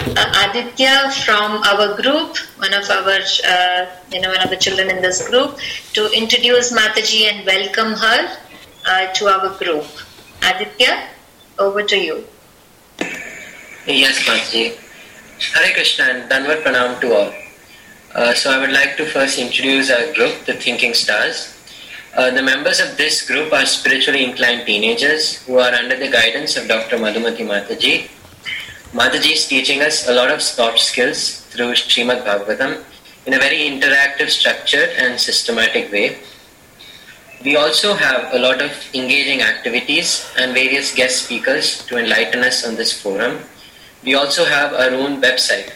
Aditya from our group, one of the children in this group, to introduce Mataji and welcome her to our group. Aditya, over to you. Yes, Mataji. Hare Krishna and Danvat Pranam to all. So I would like to first introduce our group, the Thinking Stars. The members of this group are spiritually inclined teenagers who are under the guidance of Dr. Madhumati Mataji. Mataji is teaching us a lot of soft skills through Srimad Bhagavatam in a very interactive, structured and systematic way. We also have a lot of engaging activities and various guest speakers to enlighten us on this forum. We also have our own website,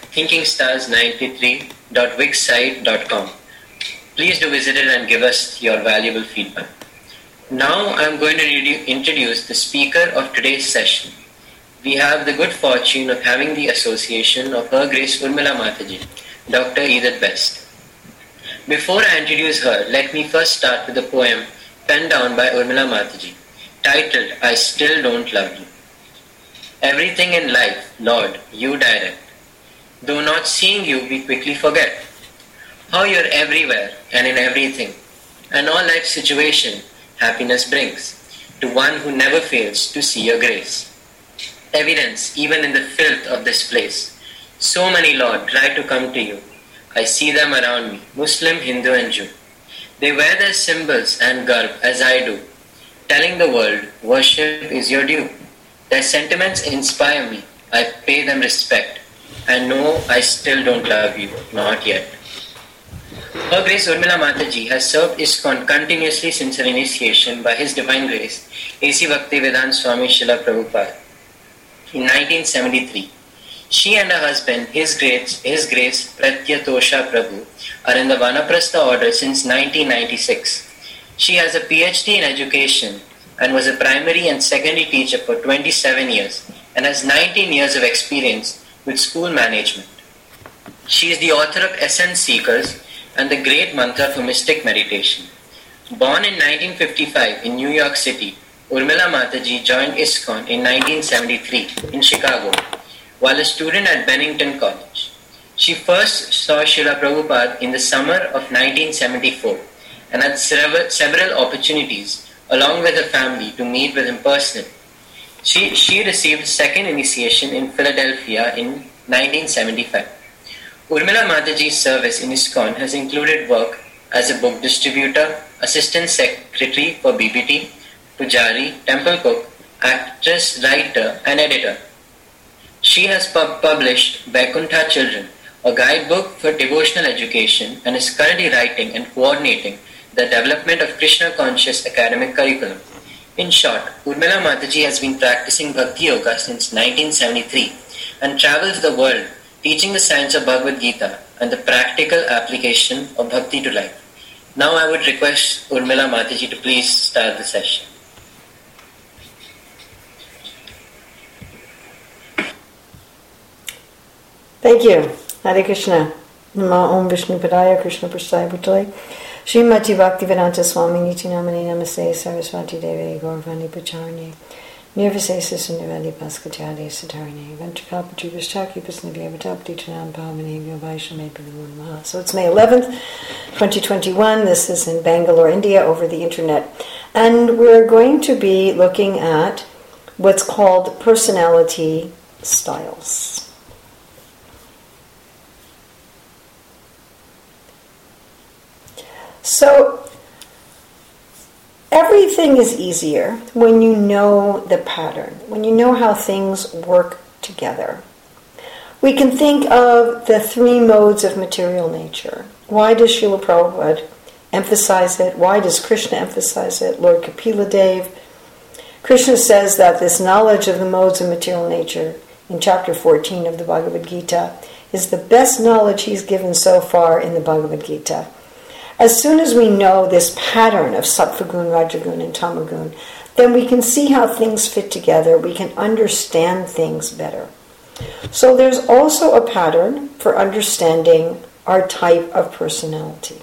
thinkingstars93.wixsite.com. Please do visit it and give us your valuable feedback. Now I am going to introduce the speaker of today's session. We have the good fortune of having the association of Her Grace Urmila Mataji, Dr. Edith Best. Before I introduce her, let me first start with a poem penned down by Urmila Mataji, titled, I Still Don't Love You. Everything in life, Lord, you direct. Though not seeing you, we quickly forget how you're everywhere and in everything, and all life situation happiness brings to one who never fails to see your grace. Evidence even in the filth of this place. So many, Lord, try to come to you. I see them around me, Muslim, Hindu and Jew. They wear their symbols and garb as I do, telling the world worship is your due. Their sentiments inspire me. I pay them respect. And no, I still don't love you, not yet. Her Grace Urmila Mataji has served ISKCON continuously since her initiation by His Divine Grace, A.C. Bhaktivedanta Swami Srila Prabhupada. In 1973, she and her husband, His Grace Pratyatosha Prabhu, are in the Vanaprastha order since 1996. She has a PhD in education and was a primary and secondary teacher for 27 years and has 19 years of experience with school management. She is the author of Essence Seekers and the Great Mantra for Mystic Meditation. Born in 1955 in New York City, Urmila Mataji joined ISKCON in 1973 in Chicago while a student at Bennington College. She first saw Srila Prabhupada in the summer of 1974 and had several opportunities along with her family to meet with him personally. She received second initiation in Philadelphia in 1975. Urmila Mataji's service in ISKCON has included work as a book distributor, assistant secretary for BBT, Pujari, temple cook, actress, writer and editor. She has published Vaikuntha Children, a guidebook for devotional education, and is currently writing and coordinating the development of Krishna conscious academic curriculum. In short, Urmila Mataji has been practicing Bhakti Yoga since 1973 and travels the world teaching the science of Bhagavad Gita and the practical application of Bhakti to life. Now I would request Urmila Mataji to please start the session. Thank you. Hare Krishna. Nama Om Vishnu Padaya Krishna Prasthaya Bhutale Srimati Bhaktivedanta Swami Niti Namani Namaste Saraswati Devi Gauravani Pacharni Nirvisesa Sundavali Paskachadi Satarni Ventrakapachi Vishtaki Pasnavya Vatapti Chanam Pavani Vyavaisha Maha. So it's May 11th, 2021. This is in Bangalore, India, over the internet. And we're going to be looking at what's called personality styles. So, everything is easier when you know the pattern, when you know how things work together. We can think of the three modes of material nature. Why does Srila Prabhupada emphasize it? Why does Krishna emphasize it? Lord Kapila Dev. Krishna says that this knowledge of the modes of material nature in chapter 14 of the Bhagavad Gita is the best knowledge he's given so far in the Bhagavad Gita. As soon as we know this pattern of Sattvagun, Rajagun, and Tamagun, then we can see how things fit together. We can understand things better. So there's also a pattern for understanding our type of personality.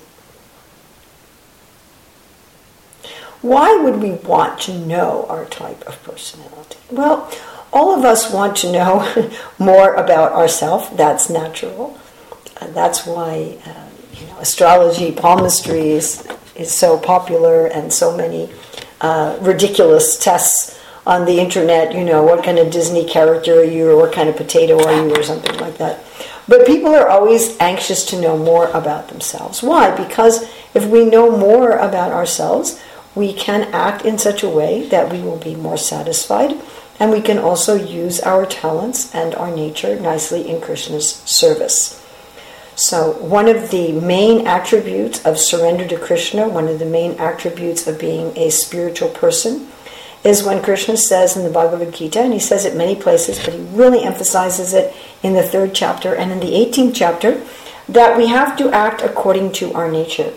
Why would we want to know our type of personality? Well, All of us want to know more about ourselves. That's natural. That's why astrology, palmistry is so popular, and so many ridiculous tests on the internet. What kind of Disney character are you, or what kind of potato are you, or something like that. But people are always anxious to know more about themselves. Why? Because if we know more about ourselves, we can act in such a way that we will be more satisfied, and we can also use our talents and our nature nicely in Krishna's service. So one of the main attributes of surrender to Krishna, one of the main attributes of being a spiritual person, is when Krishna says in the Bhagavad Gita, and he says it many places, but he really emphasizes it in the 3rd chapter and in the 18th chapter, that we have to act according to our nature.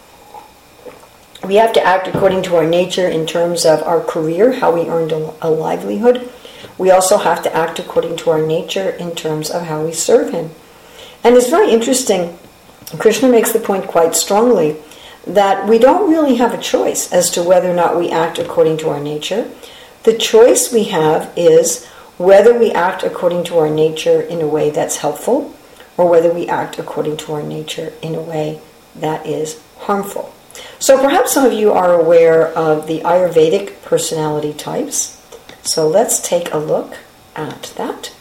We have to act according to our nature in terms of our career, how we earned a livelihood. We also have to act according to our nature in terms of how we serve him. And it's very interesting, Krishna makes the point quite strongly, that we don't really have a choice as to whether or not we act according to our nature. The choice we have is whether we act according to our nature in a way that's helpful, or whether we act according to our nature in a way that is harmful. So perhaps some of you are aware of the Ayurvedic personality types. So let's take a look at that.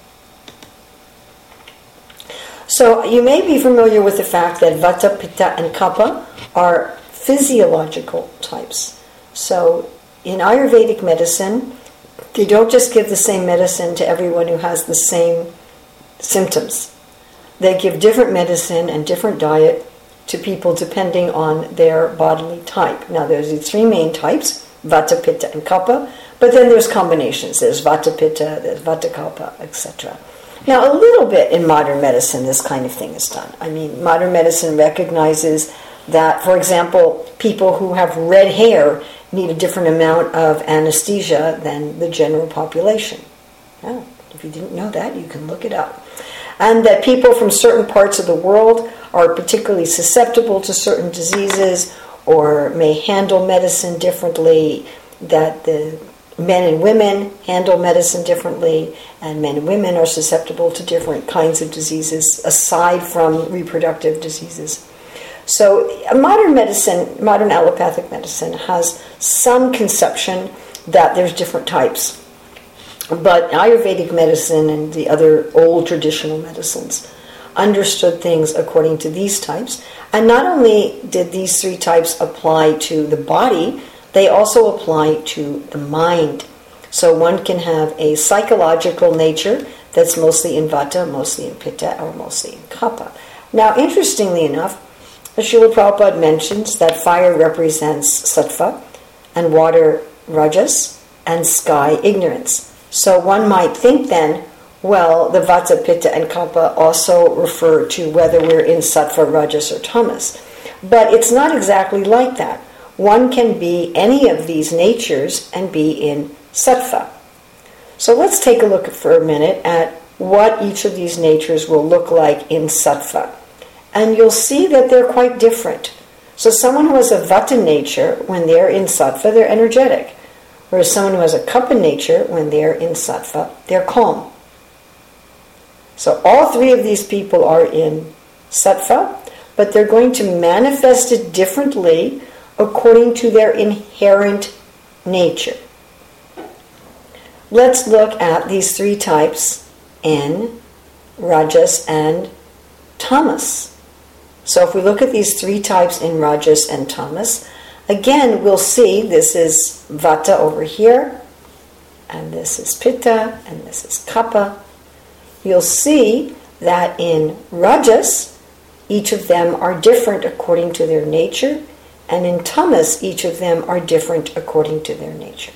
So you may be familiar with the fact that Vata, Pitta, and Kapha are physiological types. So in Ayurvedic medicine, they don't just give the same medicine to everyone who has the same symptoms. They give different medicine and different diet to people depending on their bodily type. Now there's the 3 main types, Vata, Pitta, and Kapha, but then there's combinations. There's Vata, Pitta, there's Vata, Kapha, etc. Now, a little bit in modern medicine, this kind of thing is done. I mean, modern medicine recognizes that, for example, people who have red hair need a different amount of anesthesia than the general population. Well, if you didn't know that, you can look it up. And that people from certain parts of the world are particularly susceptible to certain diseases or may handle medicine differently, that the men and women handle medicine differently, and men and women are susceptible to different kinds of diseases aside from reproductive diseases. So modern medicine, modern allopathic medicine, has some conception that there's different types. But Ayurvedic medicine and the other old traditional medicines understood things according to these types. And not only did these 3 types apply to the body, they also apply to the mind. So one can have a psychological nature that's mostly in Vata, mostly in Pitta, or mostly in Kapha. Now, interestingly enough, Srila Prabhupada mentions that fire represents Sattva, and water Rajas, and sky ignorance. So one might think then, well, the Vata, Pitta, and Kapha also refer to whether we're in Sattva, Rajas, or Tamas. But it's not exactly like that. One can be any of these natures and be in Sattva. So let's take a look for a minute at what each of these natures will look like in Sattva. And you'll see that they're quite different. So someone who has a Vata nature, when they're in Sattva, they're energetic. Whereas someone who has a Kapha nature, when they're in Sattva, they're calm. So all 3 of these people are in Sattva, but they're going to manifest it differently according to their inherent nature. Let's look at these 3 types in Rajas and Tamas. So if we look at these 3 types in Rajas and Tamas, again we'll see this is Vata over here, and this is Pitta, and this is Kapha. You'll see that in Rajas, each of them are different according to their nature, and in Tamas, each of them are different according to their nature.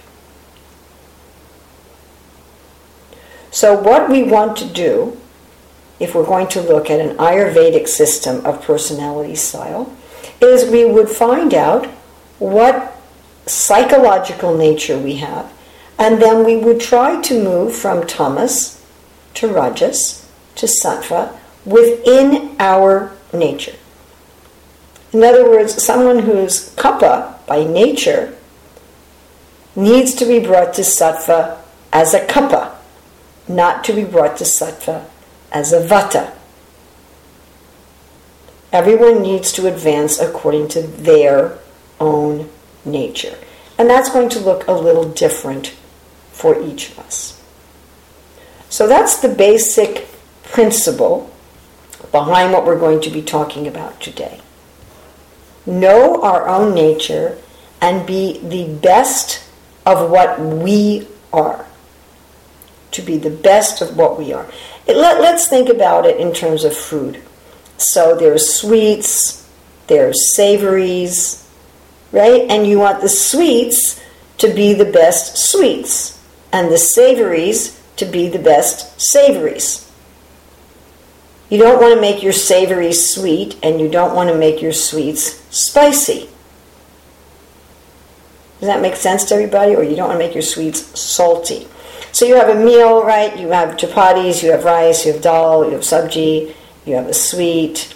So what we want to do, if we're going to look at an Ayurvedic system of personality style, is we would find out what psychological nature we have, and then we would try to move from Tamas to Rajas to Sattva within our nature. In other words, someone who's Kapha by nature needs to be brought to Sattva as a Kapha. not to be brought to sattva as a vata. Everyone needs to advance according to their own nature. And that's going to look a little different for each of us. So that's the basic principle behind what we're going to be talking about today. Know our own nature and be the best of what we are. To be the best of what we are. Let's think about it in terms of food. So there's sweets, there's savories, right? And you want the sweets to be the best sweets, and the savories to be the best savories. You don't want to make your savories sweet, and you don't want to make your sweets spicy. Does that make sense to everybody? Or you don't want to make your sweets salty. So you have a meal, right? You have chapatis, you have rice, you have dal, you have sabji, you have a sweet.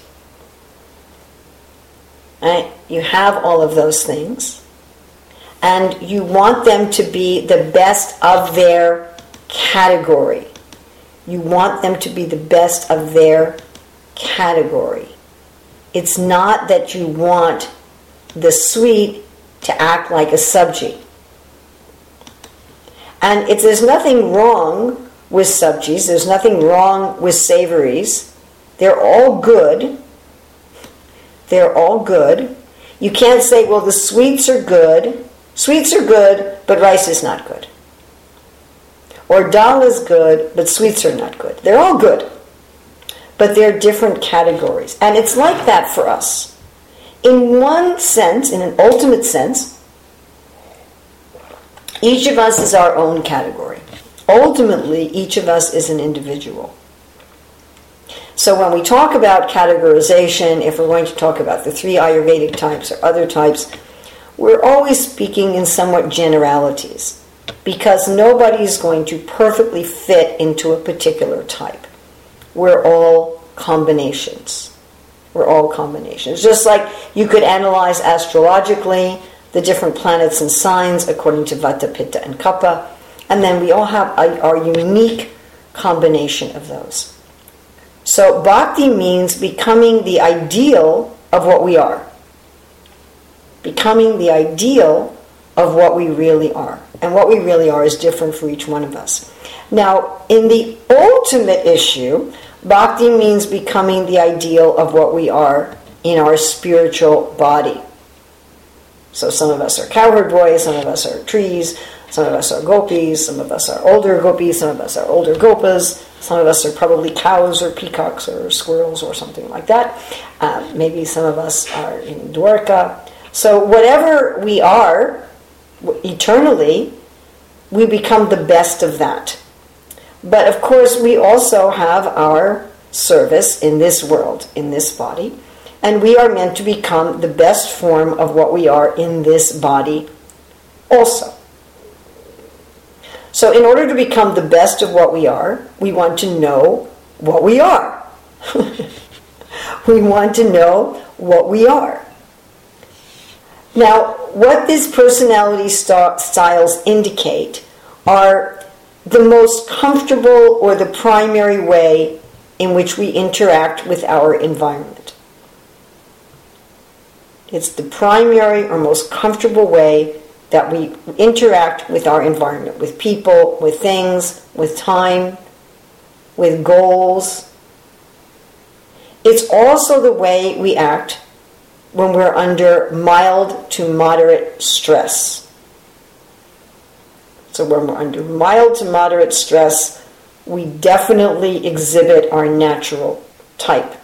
Right? You have all of those things. And you want them to be the best of their category. You want them to be the best of their category. It's not that you want the sweet to act like a sabji. And there's nothing wrong with sabjis. There's nothing wrong with savories. They're all good. They're all good. You can't say, well, the sweets are good. Sweets are good, but rice is not good. Or dal is good, but sweets are not good. They're all good. But they're different categories. And it's like that for us. In one sense, in an ultimate sense, each of us is our own category. Ultimately, each of us is an individual. So when we talk about categorization, if we're going to talk about the 3 Ayurvedic types or other types, we're always speaking in somewhat generalities, because nobody's going to perfectly fit into a particular type. We're all combinations. We're all combinations. Just like you could analyze astrologically the different planets and signs according to Vata, Pitta, and Kapha, and then we all have our unique combination of those. So bhakti means becoming the ideal of what we are. Becoming the ideal of what we really are. And what we really are is different for each one of us. Now, in the ultimate issue, bhakti means becoming the ideal of what we are in our spiritual body. So some of us are cowherd boys, some of us are trees, some of us are gopis, some of us are older gopis, some of us are older gopas, some of us are probably cows or peacocks or squirrels or something like that. Maybe some of us are in Dwarka. So whatever we are, eternally, we become the best of that. But of course, we also have our service in this world, in this body, and we are meant to become the best form of what we are in this body also. So in order to become the best of what we are, we want to know what we are. We want to know what we are. Now, what these personality styles indicate are the most comfortable or the primary way in which we interact with our environment. It's the primary or most comfortable way that we interact with our environment, with people, with things, with time, with goals. It's also the way we act when we're under mild to moderate stress. So when we're under mild to moderate stress, we definitely exhibit our natural type.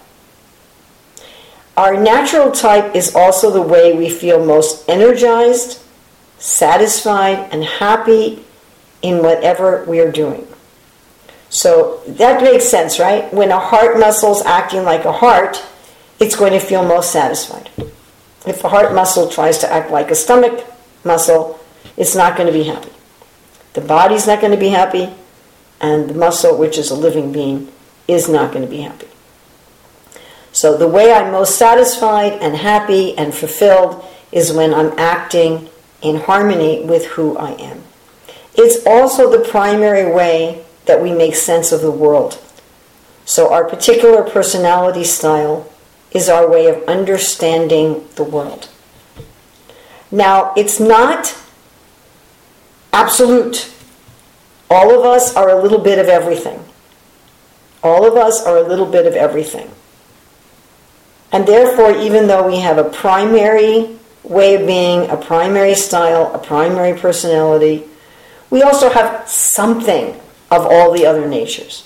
Our natural type is also the way we feel most energized, satisfied, and happy in whatever we are doing. So that makes sense, right? When a heart muscle's acting like a heart, it's going to feel most satisfied. If a heart muscle tries to act like a stomach muscle, it's not going to be happy. The body's not going to be happy, and the muscle, which is a living being, is not going to be happy. So the way I'm most satisfied and happy and fulfilled is when I'm acting in harmony with who I am. It's also the primary way that we make sense of the world. So our particular personality style is our way of understanding the world. Now, it's not absolute. All of us are a little bit of everything. All of us are a little bit of everything. And therefore, even though we have a primary way of being, a primary style, a primary personality, we also have something of all the other natures.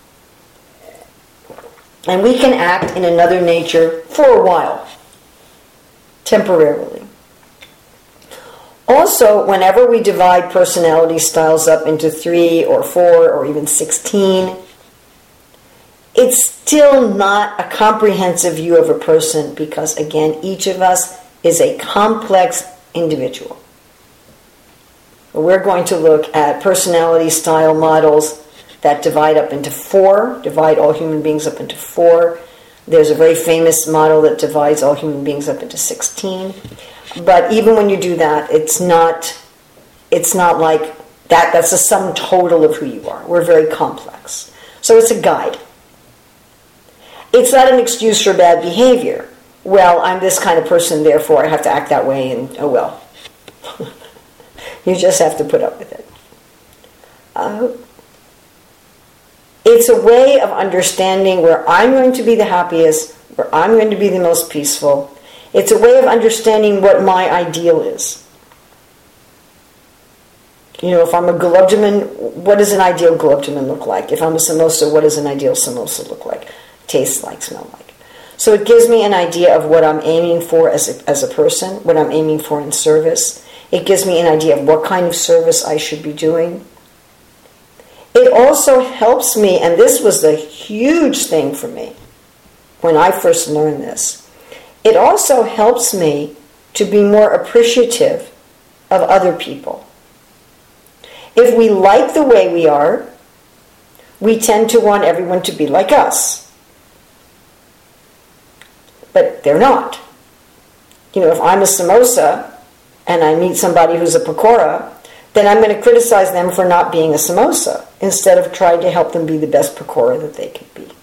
And we can act in another nature for a while, temporarily. Also, whenever we divide personality styles up into 3 or 4 or even 16, it's still not a comprehensive view of a person because, again, each of us is a complex individual. We're going to look at personality style models that divide up into 4, divide all human beings up into 4. There's a very famous model that divides all human beings up into 16. But even when you do that, it's not like that. That's the sum total of who you are. We're very complex. So it's a guide. It's not an excuse for bad behavior. Well, I'm this kind of person, therefore I have to act that way, and oh well. You just have to put up with it. It's a way of understanding where I'm going to be the happiest, where I'm going to be the most peaceful. It's a way of understanding what my ideal is. You know, if I'm a gulab jamun, what does an ideal gulab jamun look like? If I'm a samosa, what does an ideal samosa look like? Taste like, smell like. So it gives me an idea of what I'm aiming for as a person, what I'm aiming for in service. It gives me an idea of what kind of service I should be doing. It also helps me, and this was the huge thing for me when I first learned this, it also helps me to be more appreciative of other people. If we like the way we are, we tend to want everyone to be like us. But they're not. You know, if I'm a samosa and I meet somebody who's a pakora, then I'm going to criticize them for not being a samosa instead of trying to help them be the best pakora that they can be.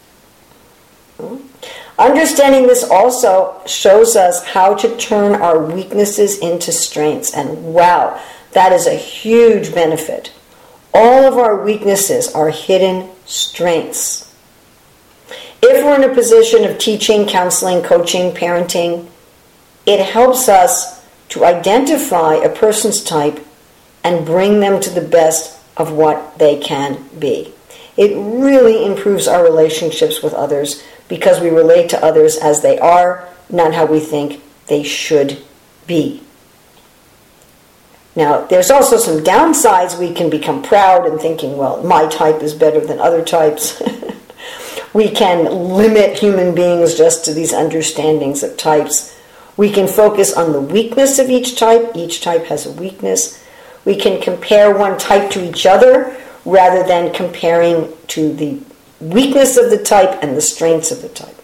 Understanding this also shows us how to turn our weaknesses into strengths. And wow, that is a huge benefit. All of our weaknesses are hidden strengths. If we're in a position of teaching, counseling, coaching, parenting, it helps us to identify a person's type and bring them to the best of what they can be. It really improves our relationships with others because we relate to others as they are, not how we think they should be. Now, there's also some downsides. We can become proud and thinking, well, my type is better than other types. We can limit human beings just to these understandings of types. We can focus on the weakness of each type. Each type has a weakness. We can compare one type to each other rather than comparing to the weakness of the type and the strengths of the type.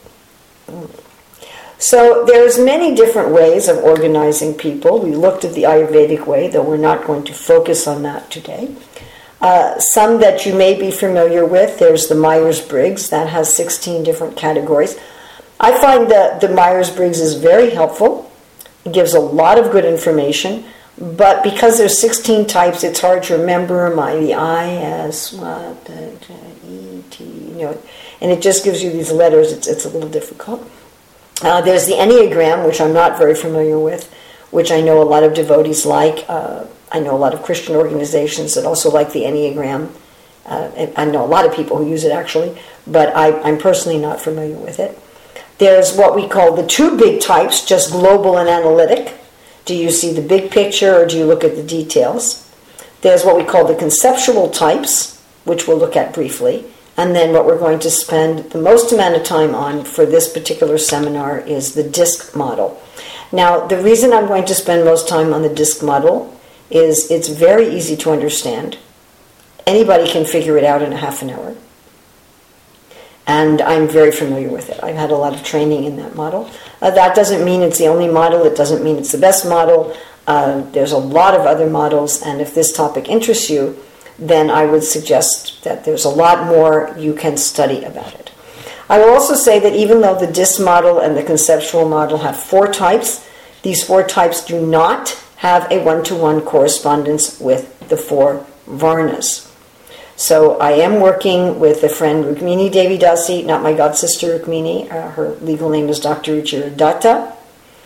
So there's many different ways of organizing people. We looked at the Ayurvedic way, though we're not going to focus on that today. Some that you may be familiar with, there's the Myers-Briggs, that has 16 different categories. I find that the Myers-Briggs is very helpful. It gives a lot of good information, but because there's 16 types, it's hard to remember the I, S, E, T, and it just gives you these letters. It's a little difficult. There's the Enneagram, which I'm not very familiar with, which I know a lot of devotees like. I know a lot of Christian organizations that also like the Enneagram. I know a lot of people who use it actually, but I'm personally not familiar with it. There's what we call the 2 big types, just global and analytic. Do you see the big picture or do you look at the details? There's what we call the conceptual types, which we'll look at briefly. And then what we're going to spend the most amount of time on for this particular seminar is the DISC model. Now, the reason I'm going to spend most time on the DISC model is it's very easy to understand. Anybody can figure it out in a half an hour. And I'm very familiar with it. I've had a lot of training in that model. That doesn't mean it's the only model. It doesn't mean it's the best model. There's a lot of other models, and if this topic interests you, then I would suggest that there's a lot more you can study about it. I will also say that even though the DISC model and the conceptual model have 4 types, these 4 types do not have a one-to-one correspondence with the 4 Varnas. So I am working with a friend Rukmini Devi Dasi, not my god sister Rukmini. Her legal name is Dr. Ruchira Datta.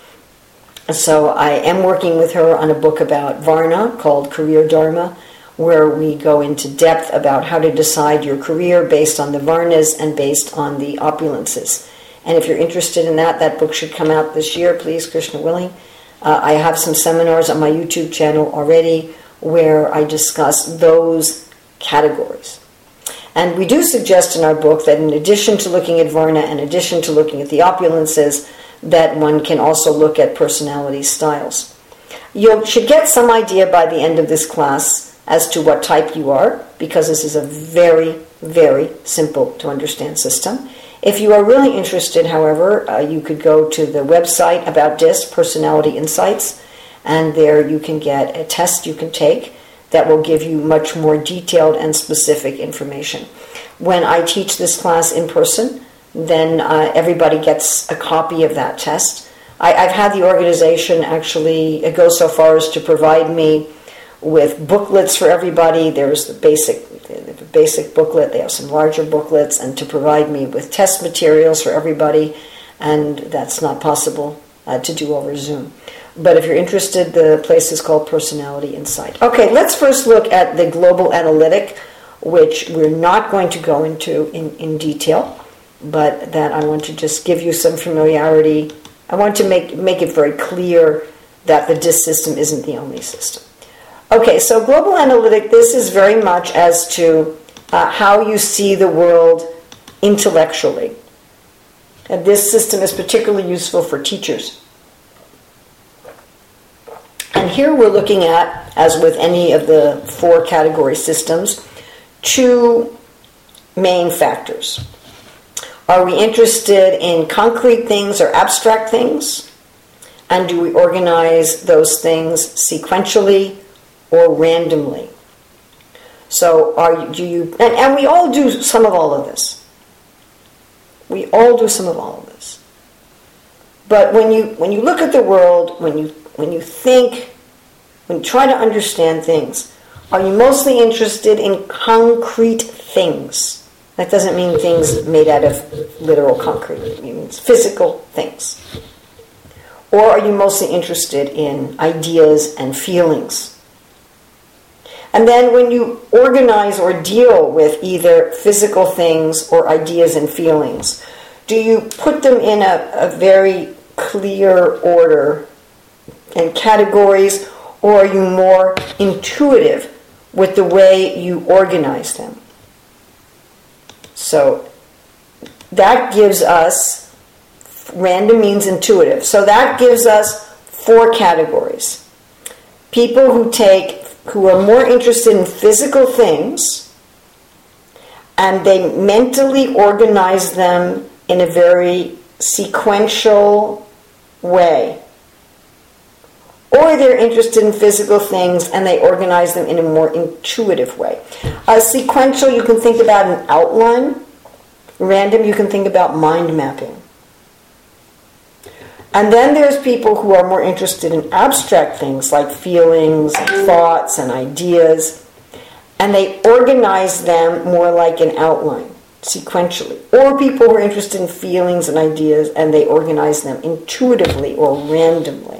So I am working with her on a book about Varna called Career Dharma, where we go into depth about how to decide your career based on the Varnas and based on the opulences. And if you're interested in that, that book should come out this year, please, Krishna willing. I have some seminars on my YouTube channel already where I discuss those categories. And we do suggest in our book that in addition to looking at Varna, in addition to looking at the opulences, that one can also look at personality styles. You should get some idea by the end of this class as to what type you are, because this is a very, very simple to understand system. If you are really interested, however, you could go to the website about DISC, Personality Insights, and there you can get a test you can take that will give you much more detailed and specific information. When I teach this class in person, then everybody gets a copy of that test. I've had the organization actually go so far as to provide me with booklets for everybody. There's the basic booklet, they have some larger booklets, and to provide me with test materials for everybody, and that's not possible to do over Zoom. But if you're interested, the place is called Personality Insight. Okay, let's first look at the global analytic, which we're not going to go into in detail, but that I want to just give you some familiarity. I want to make it very clear that the DISC system isn't the only system. Okay, so global analytic, this is very much as to how you see the world intellectually. And this system is particularly useful for teachers. And here we're looking at, as with any of the 4 category systems, 2 main factors. Are we interested in concrete things or abstract things? And do we organize those things sequentially or randomly? So and we all do some of all of this. We all do some of all of this. But when you look at the world, when you think, when you try to understand things, are you mostly interested in concrete things? That doesn't mean things made out of literal concrete. It means physical things. Or are you mostly interested in ideas and feelings? And then when you organize or deal with either physical things or ideas and feelings, do you put them in a very clear order and categories, or are you more intuitive with the way you organize them? So that gives us, random means intuitive, so that gives us 4 categories. People who are more interested in physical things, and they mentally organize them in a very sequential way. Or they're interested in physical things and they organize them in a more intuitive way. Sequential, you can think about an outline. Random, you can think about mind mapping. And then there's people who are more interested in abstract things like feelings and thoughts and ideas, and they organize them more like an outline, sequentially. Or people who are interested in feelings and ideas and they organize them intuitively or randomly.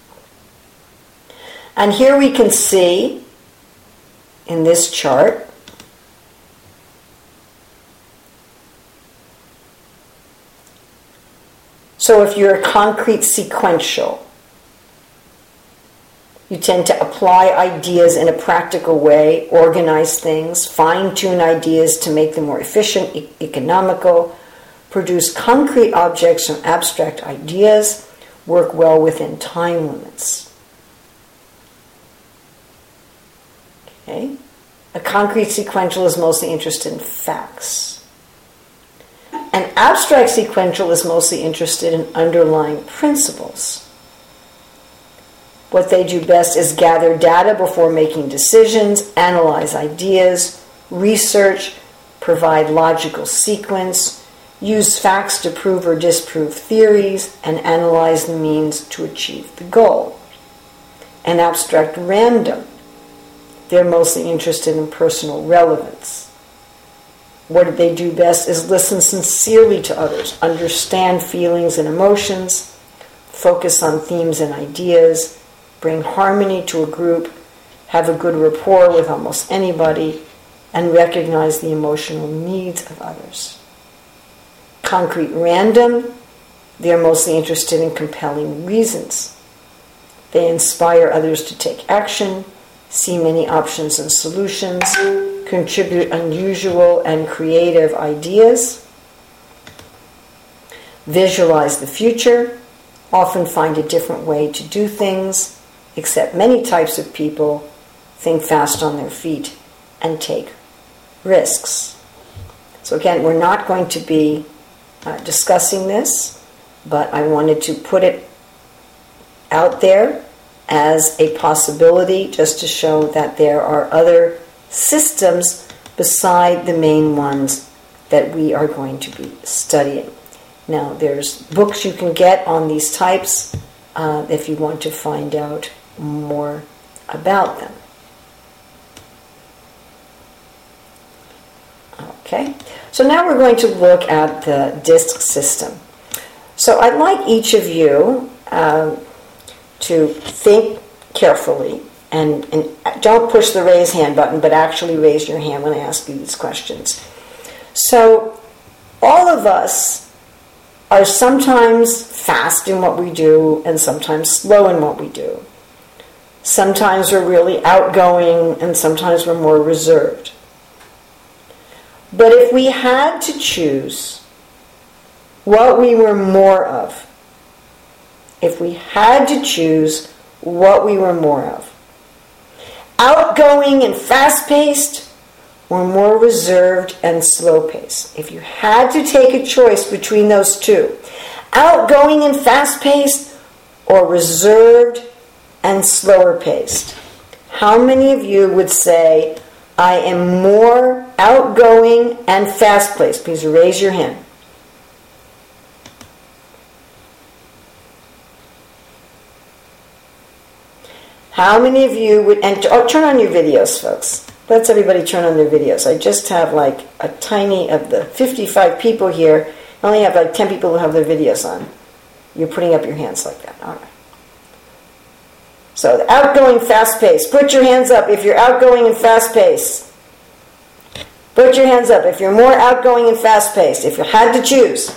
And here we can see in this chart so if you're a concrete sequential, you tend to apply ideas in a practical way, organize things, fine-tune ideas to make them more efficient, economical, produce concrete objects from abstract ideas, work well within time limits. Okay? A concrete sequential is mostly interested in facts. An abstract sequential is mostly interested in underlying principles. What they do best is gather data before making decisions, analyze ideas, research, provide logical sequence, use facts to prove or disprove theories, and analyze the means to achieve the goal. And abstract random. They're mostly interested in personal relevance. What they do best is listen sincerely to others, understand feelings and emotions, focus on themes and ideas, bring harmony to a group, have a good rapport with almost anybody, and recognize the emotional needs of others. Concrete random, they're mostly interested in compelling reasons. They inspire others to take action, see many options and solutions, contribute unusual and creative ideas, visualize the future, often find a different way to do things, accept many types of people, think fast on their feet, and take risks. So again, we're not going to be discussing this, but I wanted to put it out there as a possibility just to show that there are other systems beside the main ones that we are going to be studying. Now, there's books you can get on these types if you want to find out more about them. Okay, so now we're going to look at the DISC system. So I'd like each of you to think carefully and don't push the raise hand button, but actually raise your hand when I ask you these questions. So all of us are sometimes fast in what we do and sometimes slow in what we do. Sometimes we're really outgoing and sometimes we're more reserved. But if we had to choose what we were more of, if we had to choose what we were more of, outgoing and fast-paced or more reserved and slow-paced, if you had to take a choice between those two, outgoing and fast-paced or reserved and slower-paced, how many of you would say, I am more outgoing and fast-paced? Please raise your hand. How many of you would, and turn on your videos, folks. Let's everybody turn on their videos. I just have like a tiny, of the 55 people here, I only have like 10 people who have their videos on. You're putting up your hands like that. All right. So, the outgoing, fast-paced. Put your hands up if you're outgoing and fast-paced. Put your hands up if you're more outgoing and fast-paced, if you had to choose.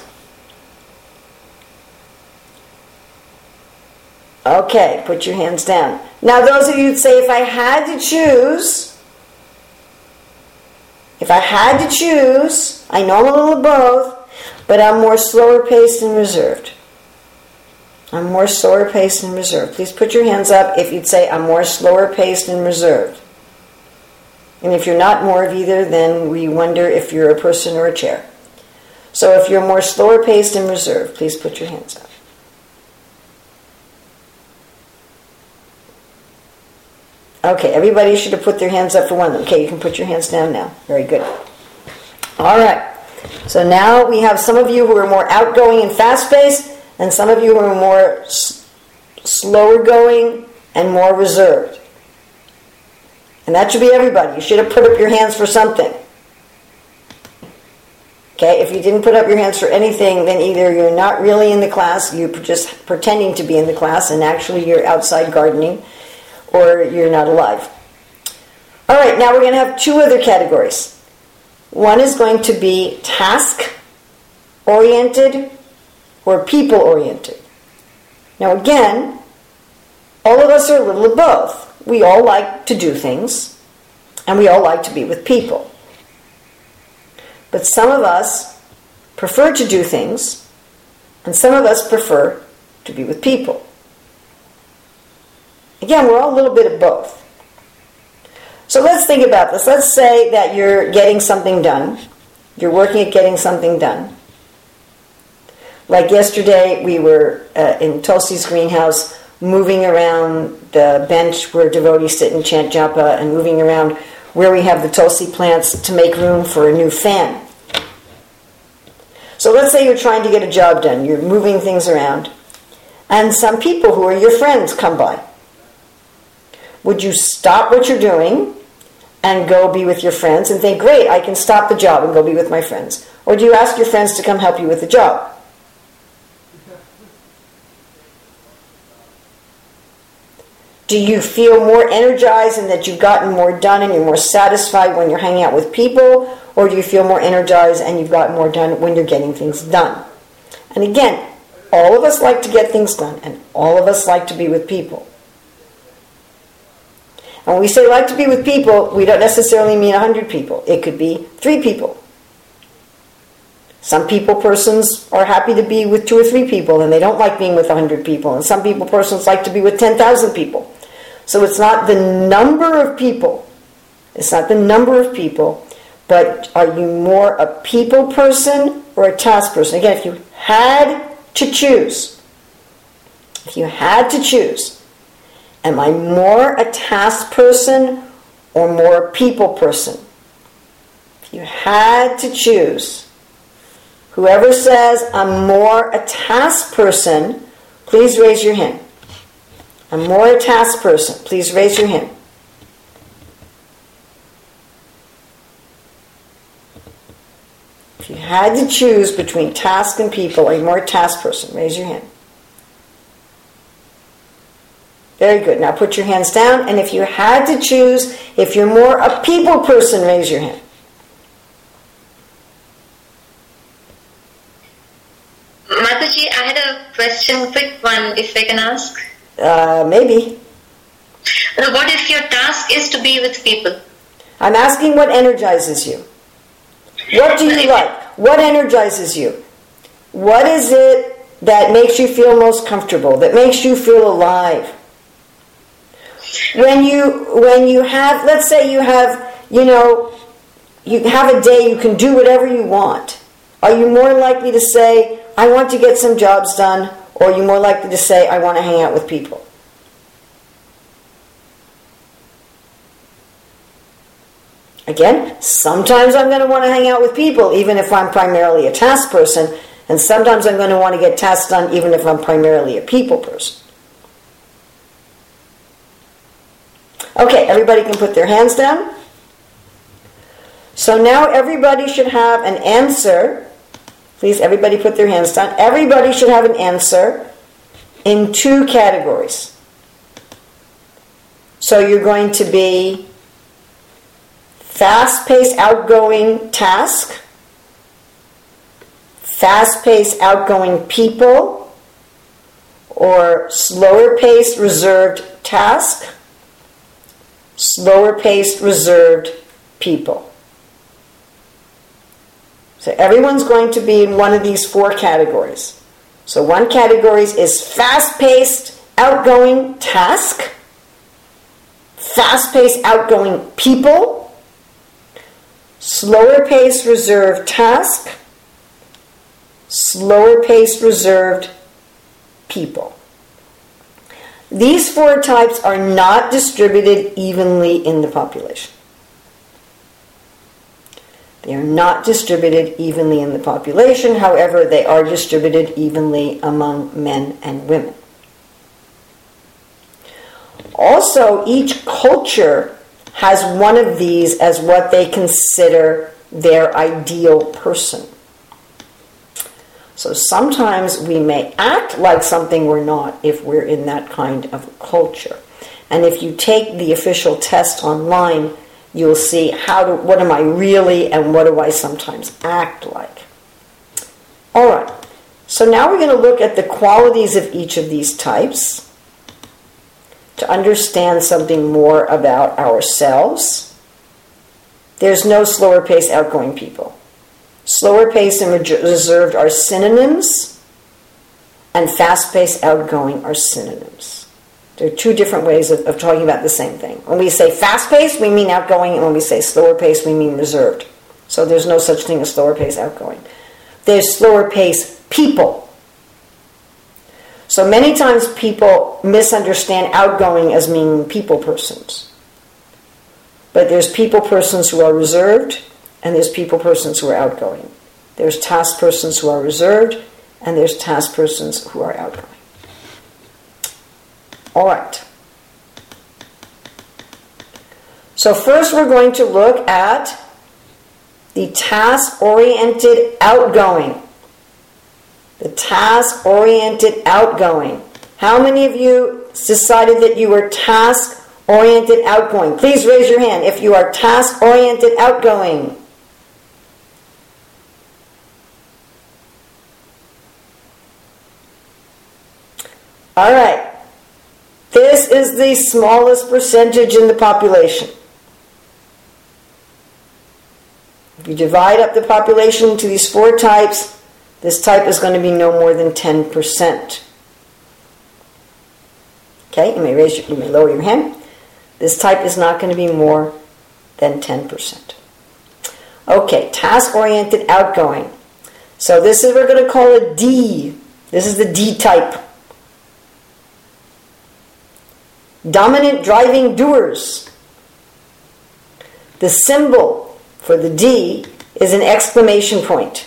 Okay, put your hands down. Now, those of you who say, if I had to choose, I know I'm a little of both, but I'm more slower-paced and reserved. I'm more slower-paced and reserved. Please put your hands up if you'd say, I'm more slower-paced and reserved. And if you're not more of either, then we wonder if you're a person or a chair. So if you're more slower-paced and reserved, please put your hands up. Okay, everybody should have put their hands up for one of them. Okay, you can put your hands down now. Very good. All right. So now we have some of you who are more outgoing and fast-paced, and some of you who are more slower going and more reserved. And that should be everybody. You should have put up your hands for something. Okay, if you didn't put up your hands for anything, then either you're not really in the class, you're just pretending to be in the class, and actually you're outside gardening, or you're not alive. All right, now we're going to have two other categories. One is going to be task-oriented or people-oriented. Now again, all of us are a little of both. We all like to do things, and we all like to be with people. But some of us prefer to do things, and some of us prefer to be with people. Again, we're all a little bit of both. So let's think about this. Let's say that you're getting something done. You're working at getting something done. Like yesterday, we were in Tulsi's greenhouse moving around the bench where devotees sit and chant japa, and moving around where we have the tulsi plants to make room for a new fan. So let's say you're trying to get a job done. You're moving things around. And some people who are your friends come by. Would you stop what you're doing and go be with your friends and think, great, I can stop the job and go be with my friends? Or do you ask your friends to come help you with the job? Do you feel more energized and that you've gotten more done and you're more satisfied when you're hanging out with people? Or do you feel more energized and you've gotten more done when you're getting things done? And again, all of us like to get things done, and all of us like to be with people. And when we say like to be with people, we don't necessarily mean 100 people. It could be 3 people. Some persons are happy to be with 2 or 3 people, and they don't like being with 100 people. And some persons like to be with 10,000 people. So it's not the number of people. It's not the number of people, but are you more a people person or a task person? Again, if you had to choose, am I more a task person or more a people person? If you had to choose, whoever says I'm more a task person, please raise your hand. I'm more a task person. Please raise your hand. If you had to choose between task and people, are you more a task person? Raise your hand. Very good. Now put your hands down. And if you had to choose, if you're more a people person, raise your hand. Mataji, I had a question, quick one, if I can ask. Maybe. What if your task is to be with people? I'm asking what energizes you. What do you like? What energizes you? What is it that makes you feel most comfortable, that makes you feel alive? When you have, let's say you have a day you can do whatever you want. Are you more likely to say, I want to get some jobs done, or are you more likely to say, I want to hang out with people? Again, sometimes I'm going to want to hang out with people, even if I'm primarily a task person, and sometimes I'm going to want to get tasks done, even if I'm primarily a people person. Okay, everybody can put their hands down. So now everybody should have an answer. Please, everybody put their hands down. Everybody should have an answer in 2 categories. So you're going to be fast-paced, outgoing task, fast-paced, outgoing people, or slower-paced, reserved task, slower-paced, reserved people. So everyone's going to be in one of these 4 categories. So one category is fast-paced, outgoing task, fast-paced, outgoing people, slower-paced, reserved task, slower-paced, reserved people. These 4 types are not distributed evenly in the population. They are not distributed evenly in the population. However, they are distributed evenly among men and women. Also, each culture has one of these as what they consider their ideal person. So sometimes we may act like something we're not if we're in that kind of culture. And if you take the official test online, you'll see what am I really and what do I sometimes act like. All right, so now we're going to look at the qualities of each of these types to understand something more about ourselves. There's no slower-paced, outgoing people. Slower-paced and reserved are synonyms, and fast-paced, outgoing are synonyms. There are 2 different ways of talking about the same thing. When we say fast-paced, we mean outgoing, and when we say slower-paced, we mean reserved. So there's no such thing as slower-paced, outgoing. There's slower-paced people. So many times people misunderstand outgoing as meaning people persons. But there's people persons who are reserved, and there's people persons who are outgoing. There's task persons who are reserved, and there's task persons who are outgoing. All right. So first we're going to look at the task-oriented outgoing. The task-oriented outgoing. How many of you decided that you were task-oriented outgoing? Please raise your hand if you are task-oriented outgoing. All right. This is the smallest percentage in the population. If you divide up the population into these 4 types, this type is going to be no more than 10%. Okay, you may lower your hand. This type is not going to be more than 10%. Okay, task-oriented outgoing. So this is, we're going to call it D. This is the D type. Dominant driving doers. The symbol for the D is an exclamation point.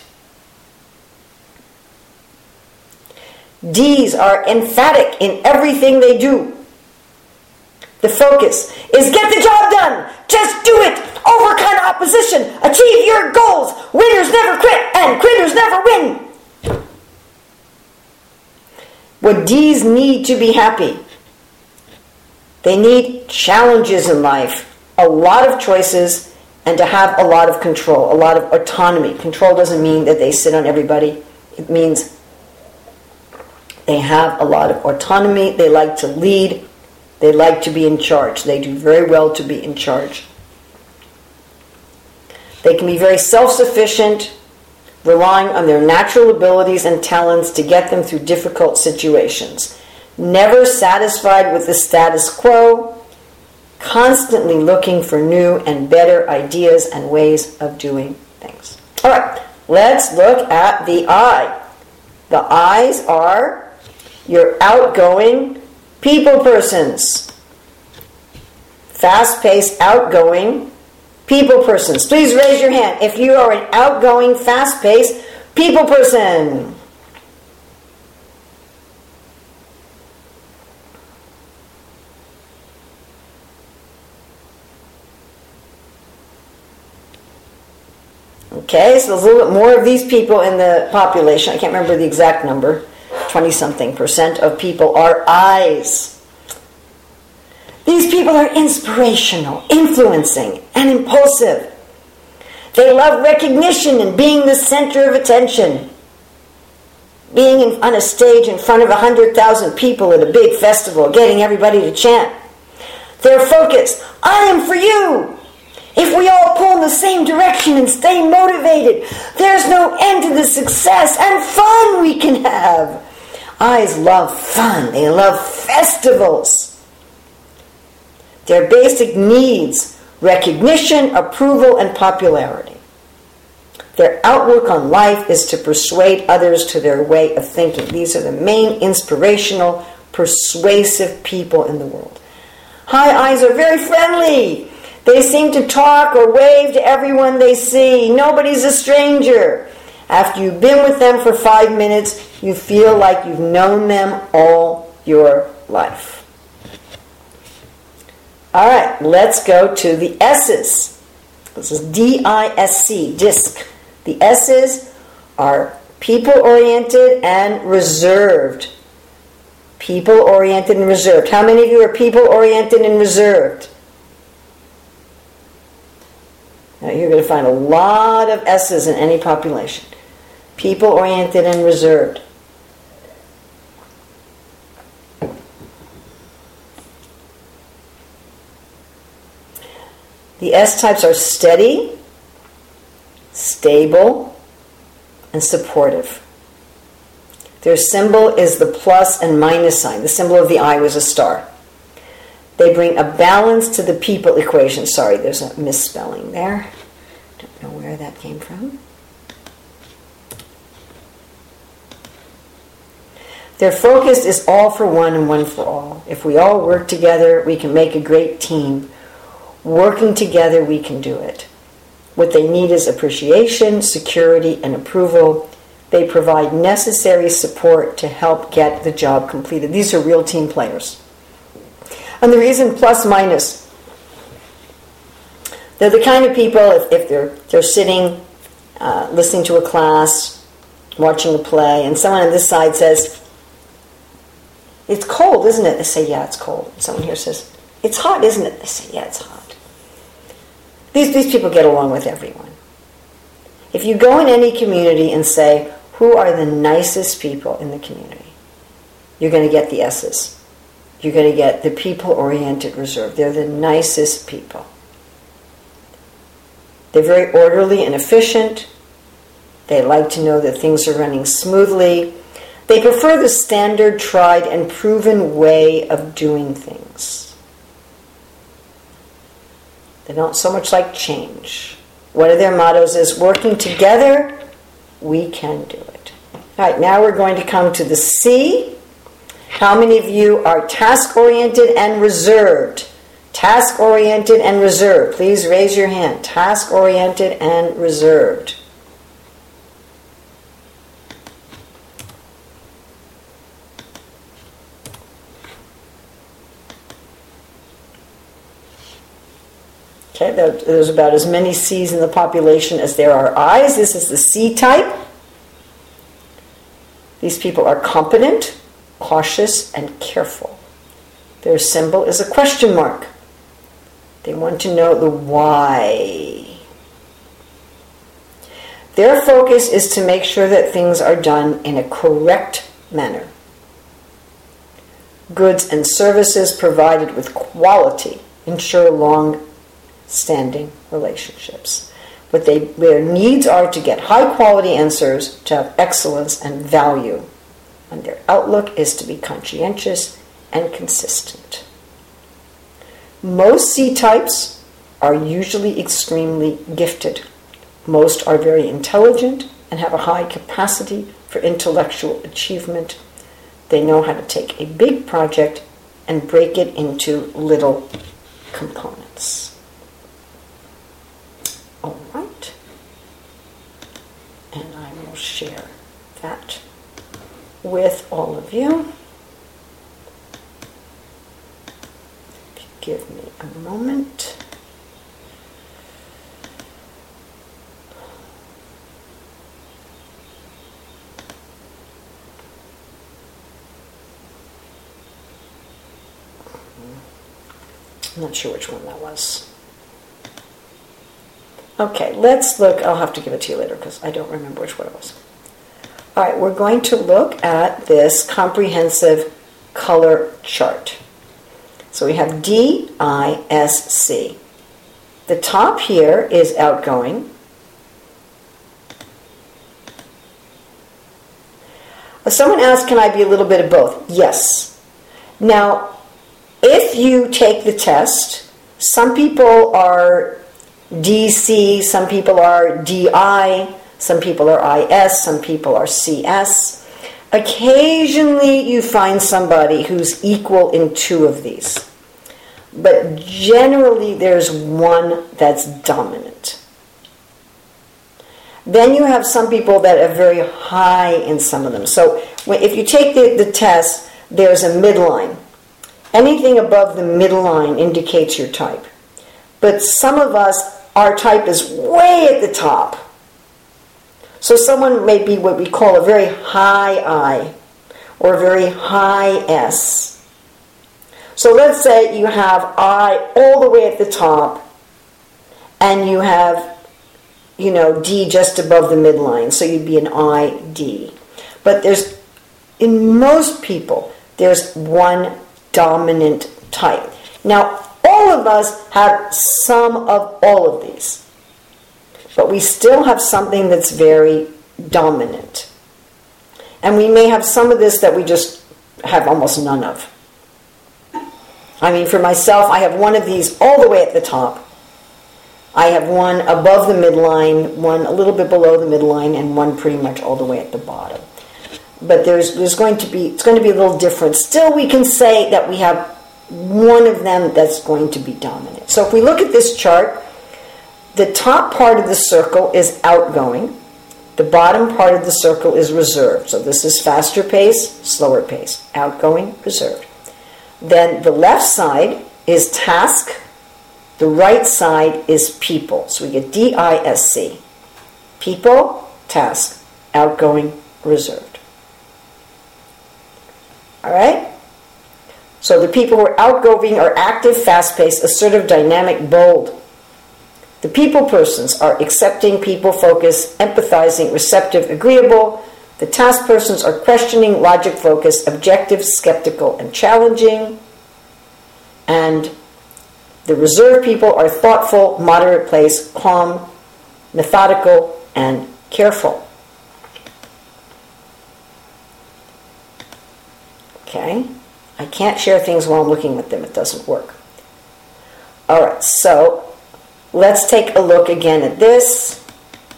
D's are emphatic in everything they do. The focus is get the job done. Just do it. Overcome opposition. Achieve your goals. Winners never quit and quitters never win. What D's need to be happy. They need challenges in life, a lot of choices, and to have a lot of control, a lot of autonomy. Control doesn't mean that they sit on everybody. It means they have a lot of autonomy. They like to lead. They like to be in charge. They do very well to be in charge. They can be very self-sufficient, relying on their natural abilities and talents to get them through difficult situations. Never satisfied with the status quo, constantly looking for new and better ideas and ways of doing things. All right, let's look at the I. The I's are your outgoing people persons. Fast-paced, outgoing people persons. Please raise your hand if you are an outgoing, fast-paced people person. Okay, so there's a little bit more of these people in the population. I can't remember the exact number. 20-something% of people are I's. These people are inspirational, influencing, and impulsive. They love recognition and being the center of attention. Being on a stage in front of 100,000 people at a big festival, getting everybody to chant. Their focus, I am for you. If we all pull in the same direction and stay motivated, there's no end to the success and fun we can have. I's love fun. They love festivals. Their basic needs, recognition, approval, and popularity. Their outlook on life is to persuade others to their way of thinking. These are the main inspirational, persuasive people in the world. High I's are very friendly. They seem to talk or wave to everyone they see. Nobody's a stranger. After you've been with them for 5 minutes, you feel like you've known them all your life. All right, let's go to the S's. This is D-I-S-C, DISC. The S's are people-oriented and reserved. People-oriented and reserved. How many of you are people-oriented and reserved? Now, you're going to find a lot of S's in any population. People-oriented and reserved. The S types are steady, stable, and supportive. Their symbol is the plus and minus sign. The symbol of the I was a star. They bring a balance to the people equation. Sorry, there's a misspelling there. Don't know where that came from. Their focus is all for one and one for all. If we all work together, we can make a great team. Working together, we can do it. What they need is appreciation, security, and approval. They provide necessary support to help get the job completed. These are real team players. And the reason plus minus, they're the kind of people, if they're sitting, listening to a class, watching a play, and someone on this side says, "It's cold, isn't it?" They say, "Yeah, it's cold." And someone here says, "It's hot, isn't it?" They say, "Yeah, it's hot." These people get along with everyone. If you go in any community and say, who are the nicest people in the community, you're going to get the S's. You're going to get the people-oriented reserve. They're the nicest people. They're very orderly and efficient. They like to know that things are running smoothly. They prefer the standard, tried, and proven way of doing things. They don't so much like change. One of their mottos is, working together, we can do it. All right, now we're going to come to the C. How many of you are task-oriented and reserved? Task-oriented and reserved. Please raise your hand. Task-oriented and reserved. Okay, there's about as many C's in the population as there are I's. This is the C type. These people are competent, cautious, and careful. Their symbol is a question mark. They want to know the why. Their focus is to make sure that things are done in a correct manner. Goods and services provided with quality ensure long-standing relationships. But their needs are to get high-quality answers, to have excellence and value. And their outlook is to be conscientious and consistent. Most C-types are usually extremely gifted. Most are very intelligent and have a high capacity for intellectual achievement. They know how to take a big project and break it into little components. All right. And I will share that with all of you. Give me a moment. I'm not sure which one that was. Okay, let's look. I'll have to give it to you later because I don't remember which one it was. All right, we're going to look at this comprehensive color chart. So we have D-I-S-C. The top here is outgoing. Someone asked, can I be a little bit of both? Yes. Now, if you take the test, some people are DC, some people are DI, some people are IS, some people are CS. Occasionally you find somebody who's equal in two of these. But generally there's one that's dominant. Then you have some people that are very high in some of them. So if you take the test, there's a midline. Anything above the midline indicates your type. But some of us, our type is way at the top. So someone may be what we call a very high I or a very high S. So let's say you have I all the way at the top and you have, D just above the midline. So you'd be an ID. But in most people, there's one dominant type. Now, all of us have some of all of these. But we still have something that's very dominant. And we may have some of this that we just have almost none of. I mean, for myself, I have one of these all the way at the top. I have one above the midline, one a little bit below the midline, and one pretty much all the way at the bottom. but it's going to be a little different. Still, we can say that we have one of them that's going to be dominant. So if we look at this chart, the top part of the circle is outgoing. The bottom part of the circle is reserved. So this is faster pace, slower pace, outgoing, reserved. Then the left side is task. The right side is people. So we get DISC. People, task, outgoing, reserved. All right? So the people who are outgoing are active, fast-paced, assertive, dynamic, bold. The people persons are accepting, people-focused, empathizing, receptive, agreeable. The task persons are questioning, logic-focused, objective, skeptical, and challenging. And the reserved people are thoughtful, moderate pace, calm, methodical, and careful. Okay? I can't share things while I'm looking at them. It doesn't work. All right, so let's take a look again at this.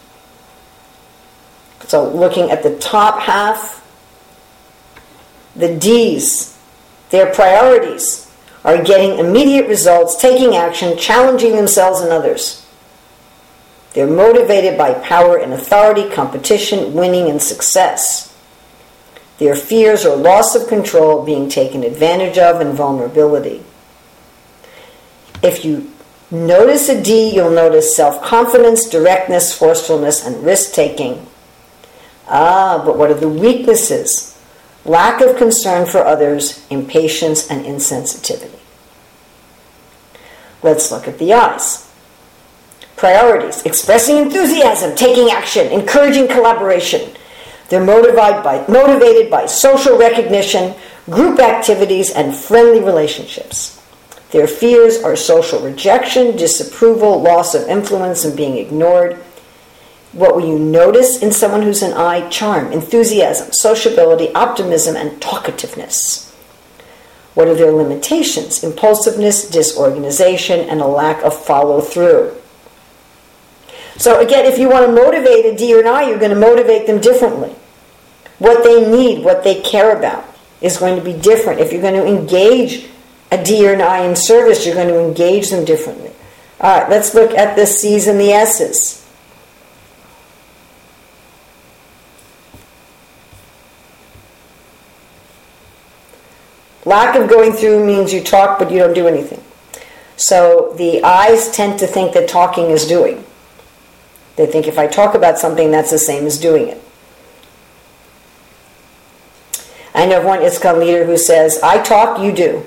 So looking at the top half, the D's, their priorities are getting immediate results, taking action, challenging themselves and others. They're motivated by power and authority, competition, winning, and success. Their fears are loss of control, being taken advantage of, and vulnerability. If you notice a D, you'll notice self-confidence, directness, forcefulness, and risk-taking. But what are the weaknesses? Lack of concern for others, impatience, and insensitivity. Let's look at the I's. Priorities: expressing enthusiasm, taking action, encouraging collaboration. They're motivated by social recognition, group activities, and friendly relationships. Their fears are social rejection, disapproval, loss of influence, and being ignored. What will you notice in someone who's an I? Charm, enthusiasm, sociability, optimism, and talkativeness. What are their limitations? Impulsiveness, disorganization, and a lack of follow-through. So again, if you want to motivate a D or an I, you're going to motivate them differently. What they need, what they care about is going to be different. If you're going to engage a D or an I in service, you're going to engage them differently. All right, let's look at the C's and the S's. Lack of going through means you talk but you don't do anything. So the I's tend to think that talking is doing. They think if I talk about something, that's the same as doing it. I know of one ISKCON leader who says, I talk, you do.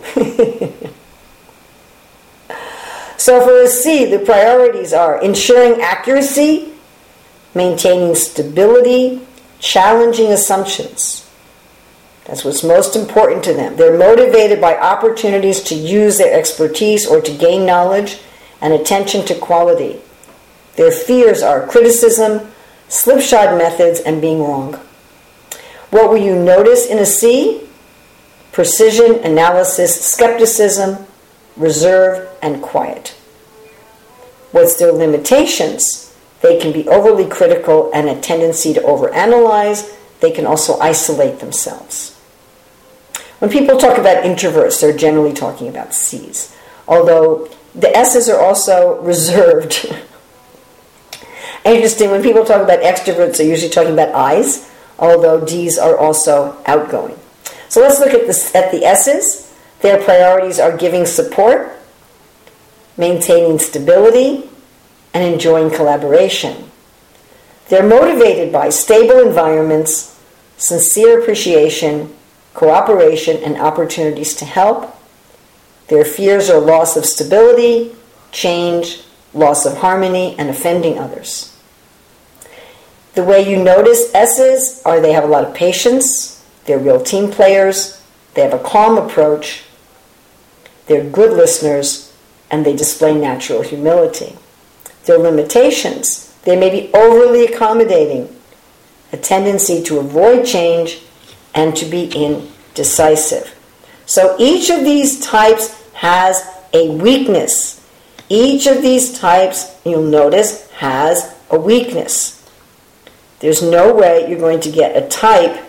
So for a C, the priorities are ensuring accuracy, maintaining stability, challenging assumptions. That's what's most important to them. They're motivated by opportunities to use their expertise or to gain knowledge and attention to quality. Their fears are criticism, slipshod methods, and being wrong. What will you notice in a C? Precision, analysis, skepticism, reserve, and quiet. What's their limitations? They can be overly critical and a tendency to overanalyze. They can also isolate themselves. When people talk about introverts, they're generally talking about C's, although the S's are also reserved. Interesting, when people talk about extroverts, they're usually talking about I's, although D's are also outgoing. So let's look at the S's. Their priorities are giving support, maintaining stability, and enjoying collaboration. They're motivated by stable environments, sincere appreciation, cooperation, and opportunities to help. Their fears are loss of stability, change, loss of harmony, and offending others. The way you notice S's are they have a lot of patience, they're real team players, they have a calm approach, they're good listeners, and they display natural humility. Their limitations, they may be overly accommodating, a tendency to avoid change, and to be indecisive. So each of these types has a weakness. Each of these types, you'll notice, has a weakness. There's no way you're going to get a type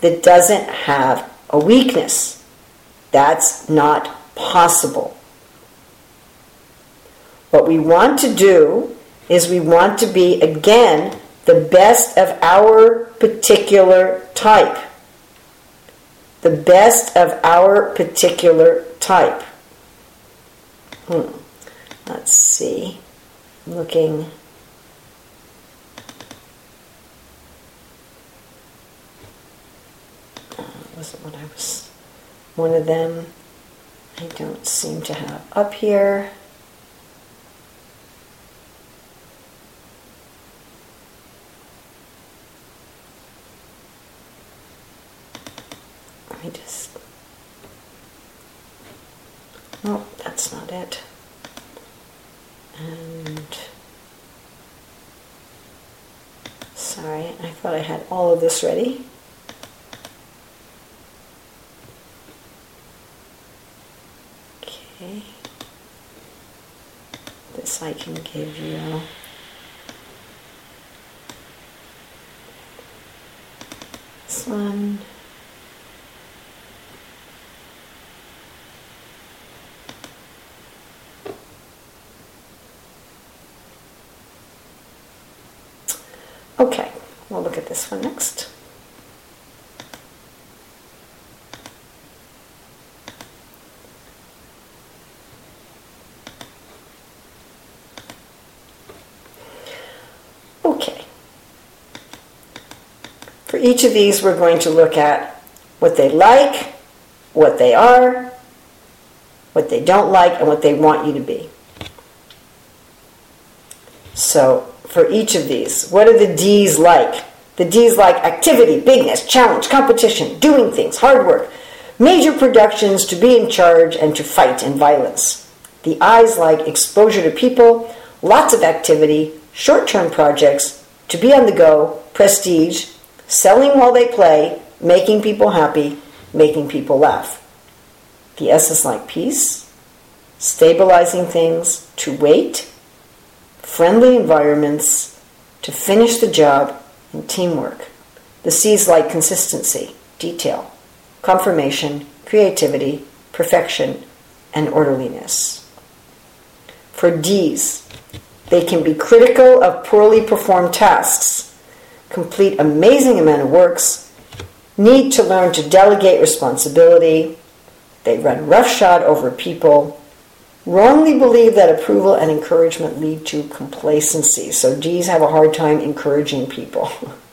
that doesn't have a weakness. That's not possible. What we want to do is we want to be, again, the best of our particular type. The best of our particular type. Let's see. I'm looking. Wasn't what I was. One of them I don't seem to have up here. Let me just. Oh, that's not it. And sorry, I thought I had all of this ready. Okay. This I can give you. This one. Okay, we'll look at this one next. Okay. For each of these, we're going to look at what they like, what they are, what they don't like, and what they want you to be. So, for each of these, what are the D's like? The D's like activity, bigness, challenge, competition, doing things, hard work, major productions, to be in charge, and to fight in violence. The I's like exposure to people, lots of activity, short-term projects, to be on the go, prestige, selling while they play, making people happy, making people laugh. The S's like peace, stabilizing things, to wait, friendly environments, to finish the job, and teamwork. The C's like consistency, detail, confirmation, creativity, perfection, and orderliness. For D's, they can be critical of poorly performed tasks, complete amazing amount of works, need to learn to delegate responsibility, they run roughshod over people, wrongly believe that approval and encouragement lead to complacency. So D's have a hard time encouraging people.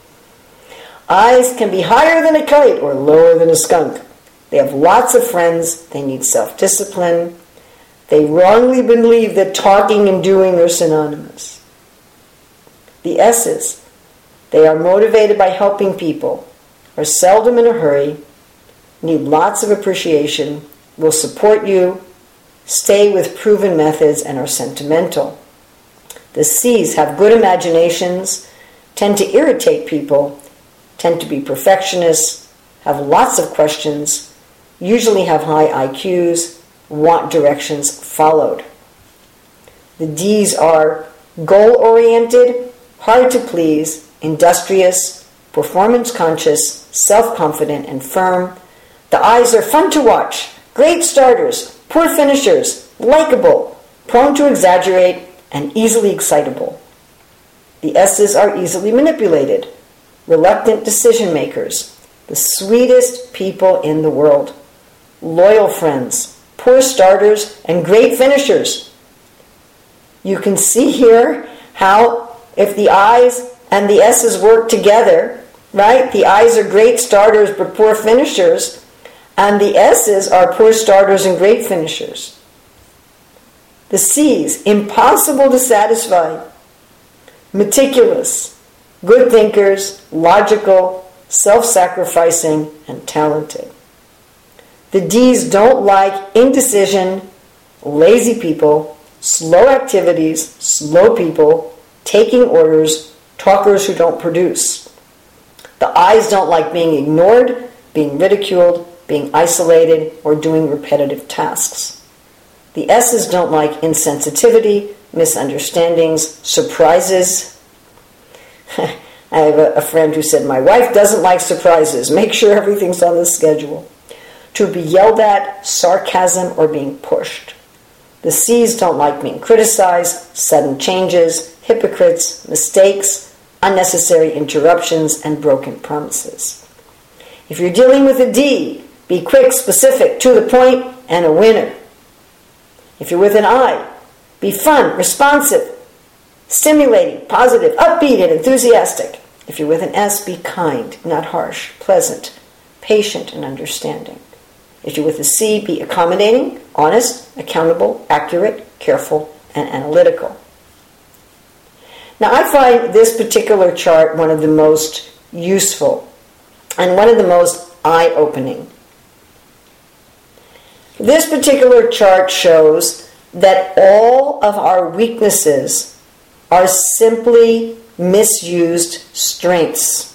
I's can be higher than a kite or lower than a skunk. They have lots of friends. They need self-discipline. They wrongly believe that talking and doing are synonymous. The S's, they are motivated by helping people, are seldom in a hurry, need lots of appreciation, will support you, stay with proven methods, and are sentimental. The C's have good imaginations, tend to irritate people, tend to be perfectionists, have lots of questions, usually have high IQs, want directions followed. The D's are goal-oriented, hard to please, industrious, performance-conscious, self-confident, and firm. The I's are fun to watch, great starters, poor finishers, likable, prone to exaggerate, and easily excitable. The S's are easily manipulated, reluctant decision makers, the sweetest people in the world, loyal friends, poor starters, and great finishers. You can see here how if the I's and the S's work together, right? The I's are great starters but poor finishers, and the S's are poor starters and great finishers. The C's, impossible to satisfy, meticulous, good thinkers, logical, self-sacrificing, and talented. The D's don't like indecision, lazy people, slow activities, slow people, taking orders, talkers who don't produce. The I's don't like being ignored, being ridiculed, being isolated, or doing repetitive tasks. The S's don't like insensitivity, misunderstandings, surprises. I have a friend who said, my wife doesn't like surprises. Make sure everything's on the schedule. To be yelled at, sarcasm, or being pushed. The C's don't like being criticized, sudden changes, hypocrites, mistakes, unnecessary interruptions, and broken promises. If you're dealing with a D, be quick, specific, to the point, and a winner. If you're with an I, be fun, responsive, stimulating, positive, upbeat, and enthusiastic. If you're with an S, be kind, not harsh, pleasant, patient, and understanding. If you're with a C, be accommodating, honest, accountable, accurate, careful, and analytical. Now, I find this particular chart one of the most useful and one of the most eye-opening. This particular chart shows that all of our weaknesses are simply misused strengths.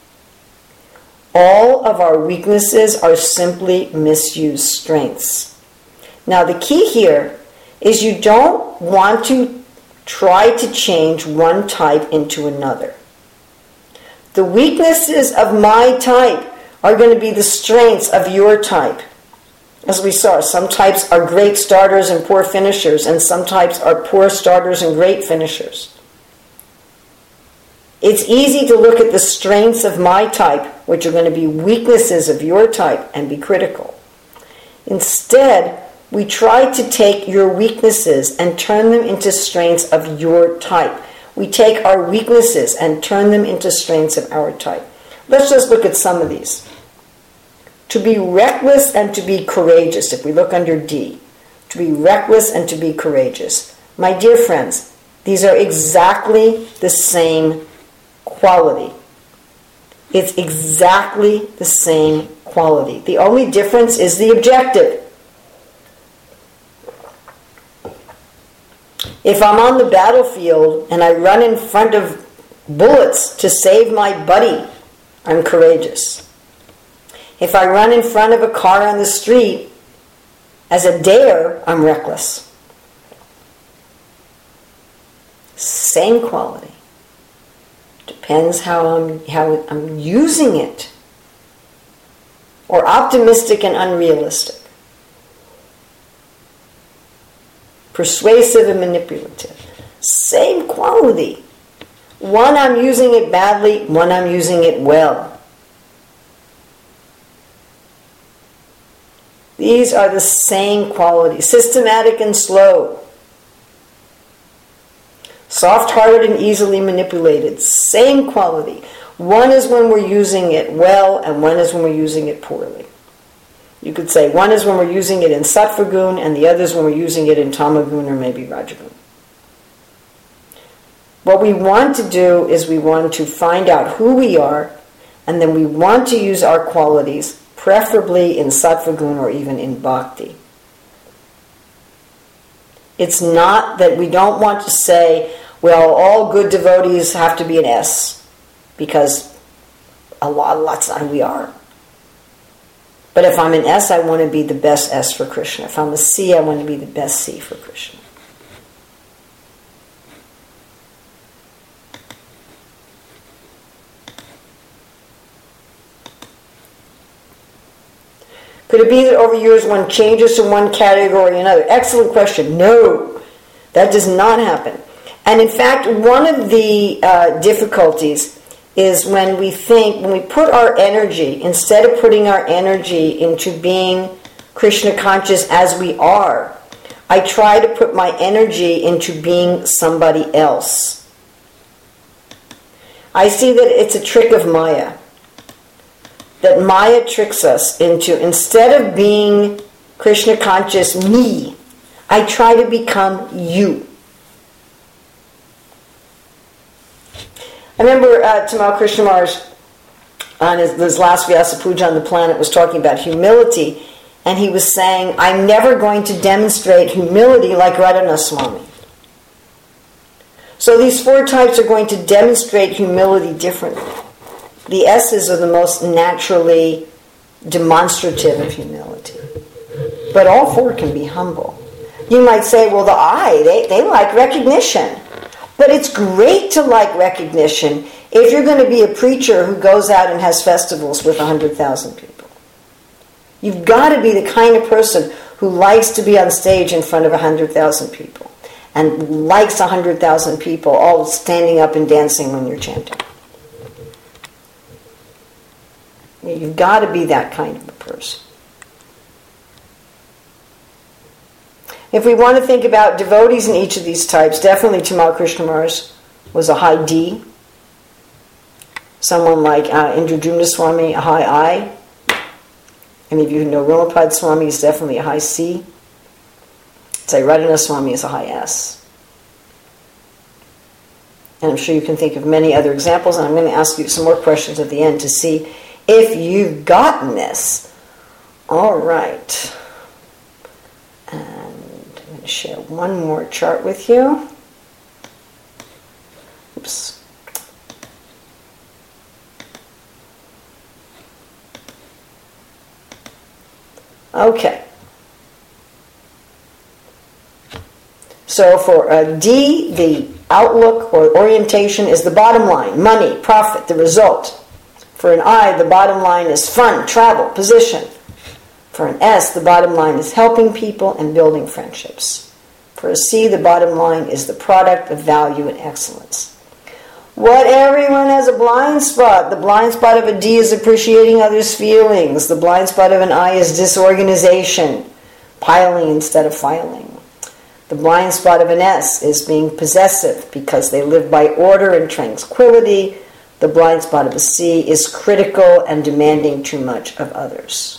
All of our weaknesses are simply misused strengths. Now, the key here is you don't want to try to change one type into another. The weaknesses of my type are going to be the strengths of your type. As we saw, some types are great starters and poor finishers, and some types are poor starters and great finishers. It's easy to look at the strengths of my type, which are going to be weaknesses of your type, and be critical. Instead, we try to take your weaknesses and turn them into strengths of your type. We take our weaknesses and turn them into strengths of our type. Let's just look at some of these. To be reckless and to be courageous, if we look under D. To be reckless and to be courageous. My dear friends, these are exactly the same quality. It's exactly the same quality. The only difference is the objective. If I'm on the battlefield and I run in front of bullets to save my buddy, I'm courageous. If I run in front of a car on the street as a dare, I'm reckless. Same quality. Depends how I'm using it. Or optimistic and unrealistic. Persuasive and manipulative. Same quality. One, I'm using it badly. One, I'm using it well. These are the same quality. Systematic and slow. Soft-hearted and easily manipulated. Same quality. One is when we're using it well, and one is when we're using it poorly. You could say one is when we're using it in Sattva Gun, and the other is when we're using it in Tamagun or maybe Rajagun. What we want to do is we want to find out who we are, and then we want to use our qualities, preferably in Sattva Gun or even in Bhakti. It's not that we don't want to say, well, all good devotees have to be an S, because lots of we are. But if I'm an S, I want to be the best S for Krishna. If I'm a C, I want to be the best C for Krishna. Could it be that over years one changes from one category to another? Excellent question. No, that does not happen. And in fact, one of the difficulties is when we put our energy, instead of putting our energy into being Krishna conscious as we are, I try to put my energy into being somebody else. I see that it's a trick of Maya. That Maya tricks us into, instead of being Krishna conscious me, I try to become you. I remember Tamal Krishna Maharaj on his last Vyasa Puja on the planet was talking about humility, and he was saying, I'm never going to demonstrate humility like Radhanath Swami. So these four types are going to demonstrate humility differently. The S's are the most naturally demonstrative of humility. But all four can be humble. You might say, well, the I, they like recognition. But it's great to like recognition. if you're going to be a preacher who goes out and has festivals with 100,000 people, you've got to be the kind of person who likes to be on stage in front of 100,000 people and likes 100,000 people all standing up and dancing when you're chanting. You've got to be that kind of a person. If we want to think about devotees in each of these types, definitely Tamal Krishnamars was a high D. Someone like Indradumna Swami, a high I. Any of you who know Rimapad Swami is definitely a high C. Sayradhana Swami is a high S. And I'm sure you can think of many other examples, and I'm going to ask you some more questions at the end to see if you've gotten this. All right. And I'm going to share one more chart with you. Oops. Okay. So for a D, the outlook or orientation is the bottom line, money, profit, the result. For an I, the bottom line is fun, travel, position. For an S, the bottom line is helping people and building friendships. For a C, the bottom line is the product of value and excellence. What everyone has a blind spot. The blind spot of a D is appreciating others' feelings. The blind spot of an I is disorganization, piling instead of filing. The blind spot of an S is being possessive because they live by order and tranquility. The blind spot of a C is critical and demanding too much of others.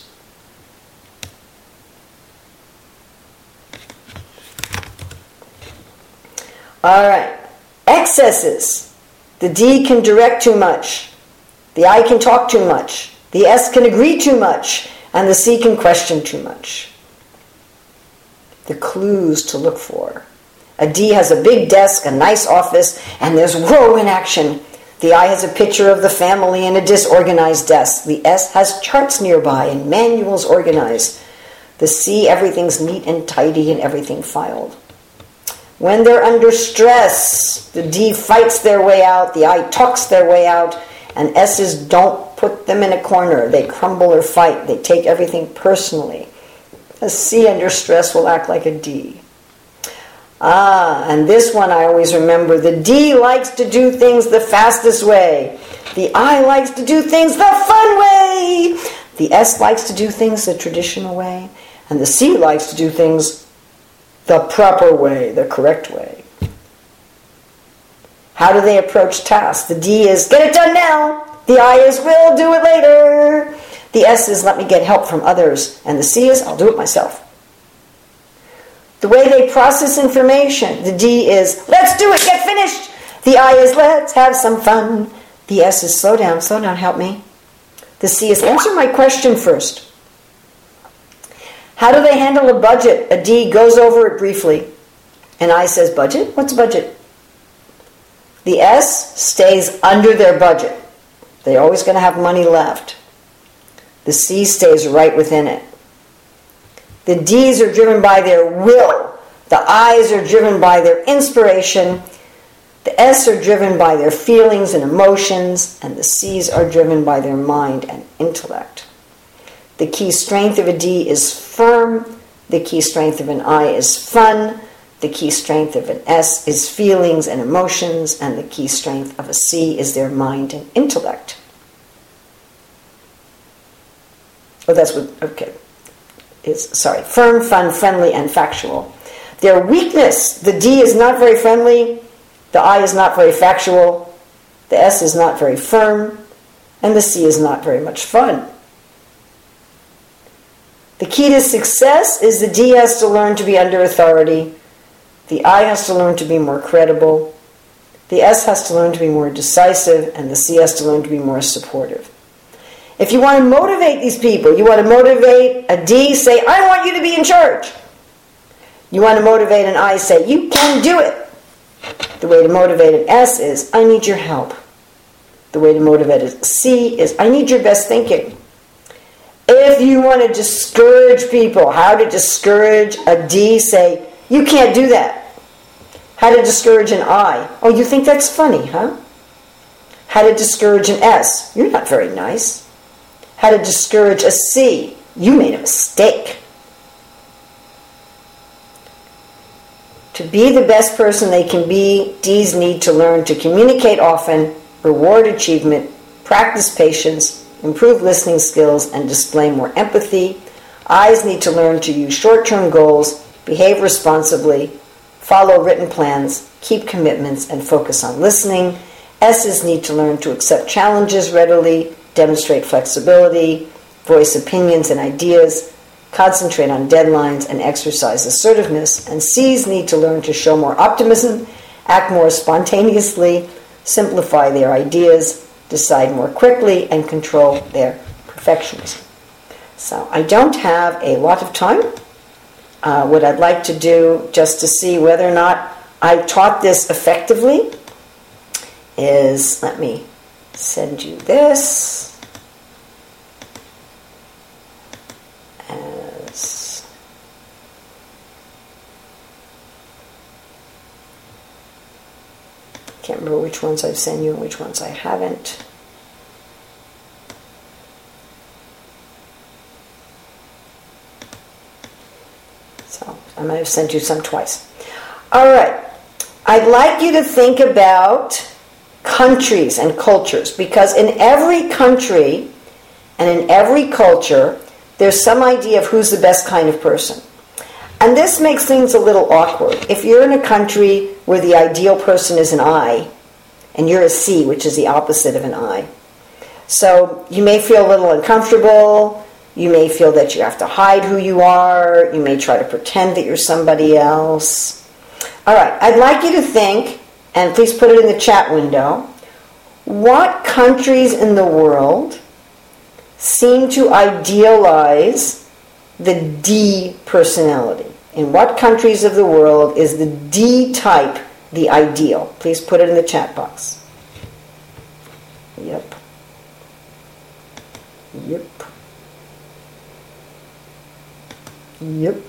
All right. Excesses. The D can direct too much. The I can talk too much. The S can agree too much. And the C can question too much. The clues to look for. A D has a big desk, a nice office, and there's woe in action. The I has a picture of the family and a disorganized desk. The S has charts nearby and manuals organized. The C, everything's neat and tidy and everything filed. When they're under stress, the D fights their way out, the I talks their way out, and S's don't put them in a corner. They crumble or fight. They take everything personally. A C under stress will act like a D. And this one I always remember. The D likes to do things the fastest way. The I likes to do things the fun way. The S likes to do things the traditional way. And the C likes to do things the proper way, the correct way. How do they approach tasks? The D is, get it done now. The I is, we'll do it later. The S is, let me get help from others. And the C is, I'll do it myself. The way they process information, the D is, let's do it, get finished. The I is, let's have some fun. The S is, slow down, help me. The C is, answer my question first. How do they handle a budget? A D goes over it briefly. An I says, budget? What's budget? The S stays under their budget. They're always going to have money left. The C stays right within it. The D's are driven by their will. The I's are driven by their inspiration. The S are driven by their feelings and emotions. And the C's are driven by their mind and intellect. The key strength of a D is firm. The key strength of an I is fun. The key strength of an S is feelings and emotions. And the key strength of a C is their mind and intellect. Oh, that's what, okay. Firm, fun, friendly, and factual. Their weakness, the D is not very friendly. The I is not very factual. The S is not very firm. And the C is not very much fun. The key to success is the D has to learn to be under authority. The I has to learn to be more credible. The S has to learn to be more decisive. And the C has to learn to be more supportive. If you want to motivate these people, you want to motivate a D, say, I want you to be in charge. You want to motivate an I, say, you can do it. The way to motivate an S is, I need your help. The way to motivate a C is, I need your best thinking. If you want to discourage people, how to discourage a D, say, you can't do that. How to discourage an I. Oh, you think that's funny, huh? How to discourage an S. You're not very nice. How to discourage a C. You made a mistake. To be the best person they can be, Ds need to learn to communicate often, reward achievement, practice patience, improve listening skills, and display more empathy. Is need to learn to use short-term goals, behave responsibly, follow written plans, keep commitments, and focus on listening. S's need to learn to accept challenges readily, demonstrate flexibility, voice opinions and ideas, concentrate on deadlines, and exercise assertiveness. And C's need to learn to show more optimism, act more spontaneously, simplify their ideas, decide more quickly, and control their perfectionism. So I don't have a lot of time. What I'd like to do, just to see whether or not I taught this effectively, is, let me send you this. Can't remember which ones I've sent you and which ones I haven't. So I might have sent you some twice. All right. I'd like you to think about countries and cultures, because in every country and in every culture, there's some idea of who's the best kind of person. And this makes things a little awkward. If you're in a country where the ideal person is an I, and you're a C, which is the opposite of an I, so you may feel a little uncomfortable, you may feel that you have to hide who you are, you may try to pretend that you're somebody else. All right, I'd like you to think, and please put it in the chat window, what countries in the world seem to idealize the D personality? In what countries of the world is the D type the ideal? Please put it in the chat box. Yep. Yep. Yep.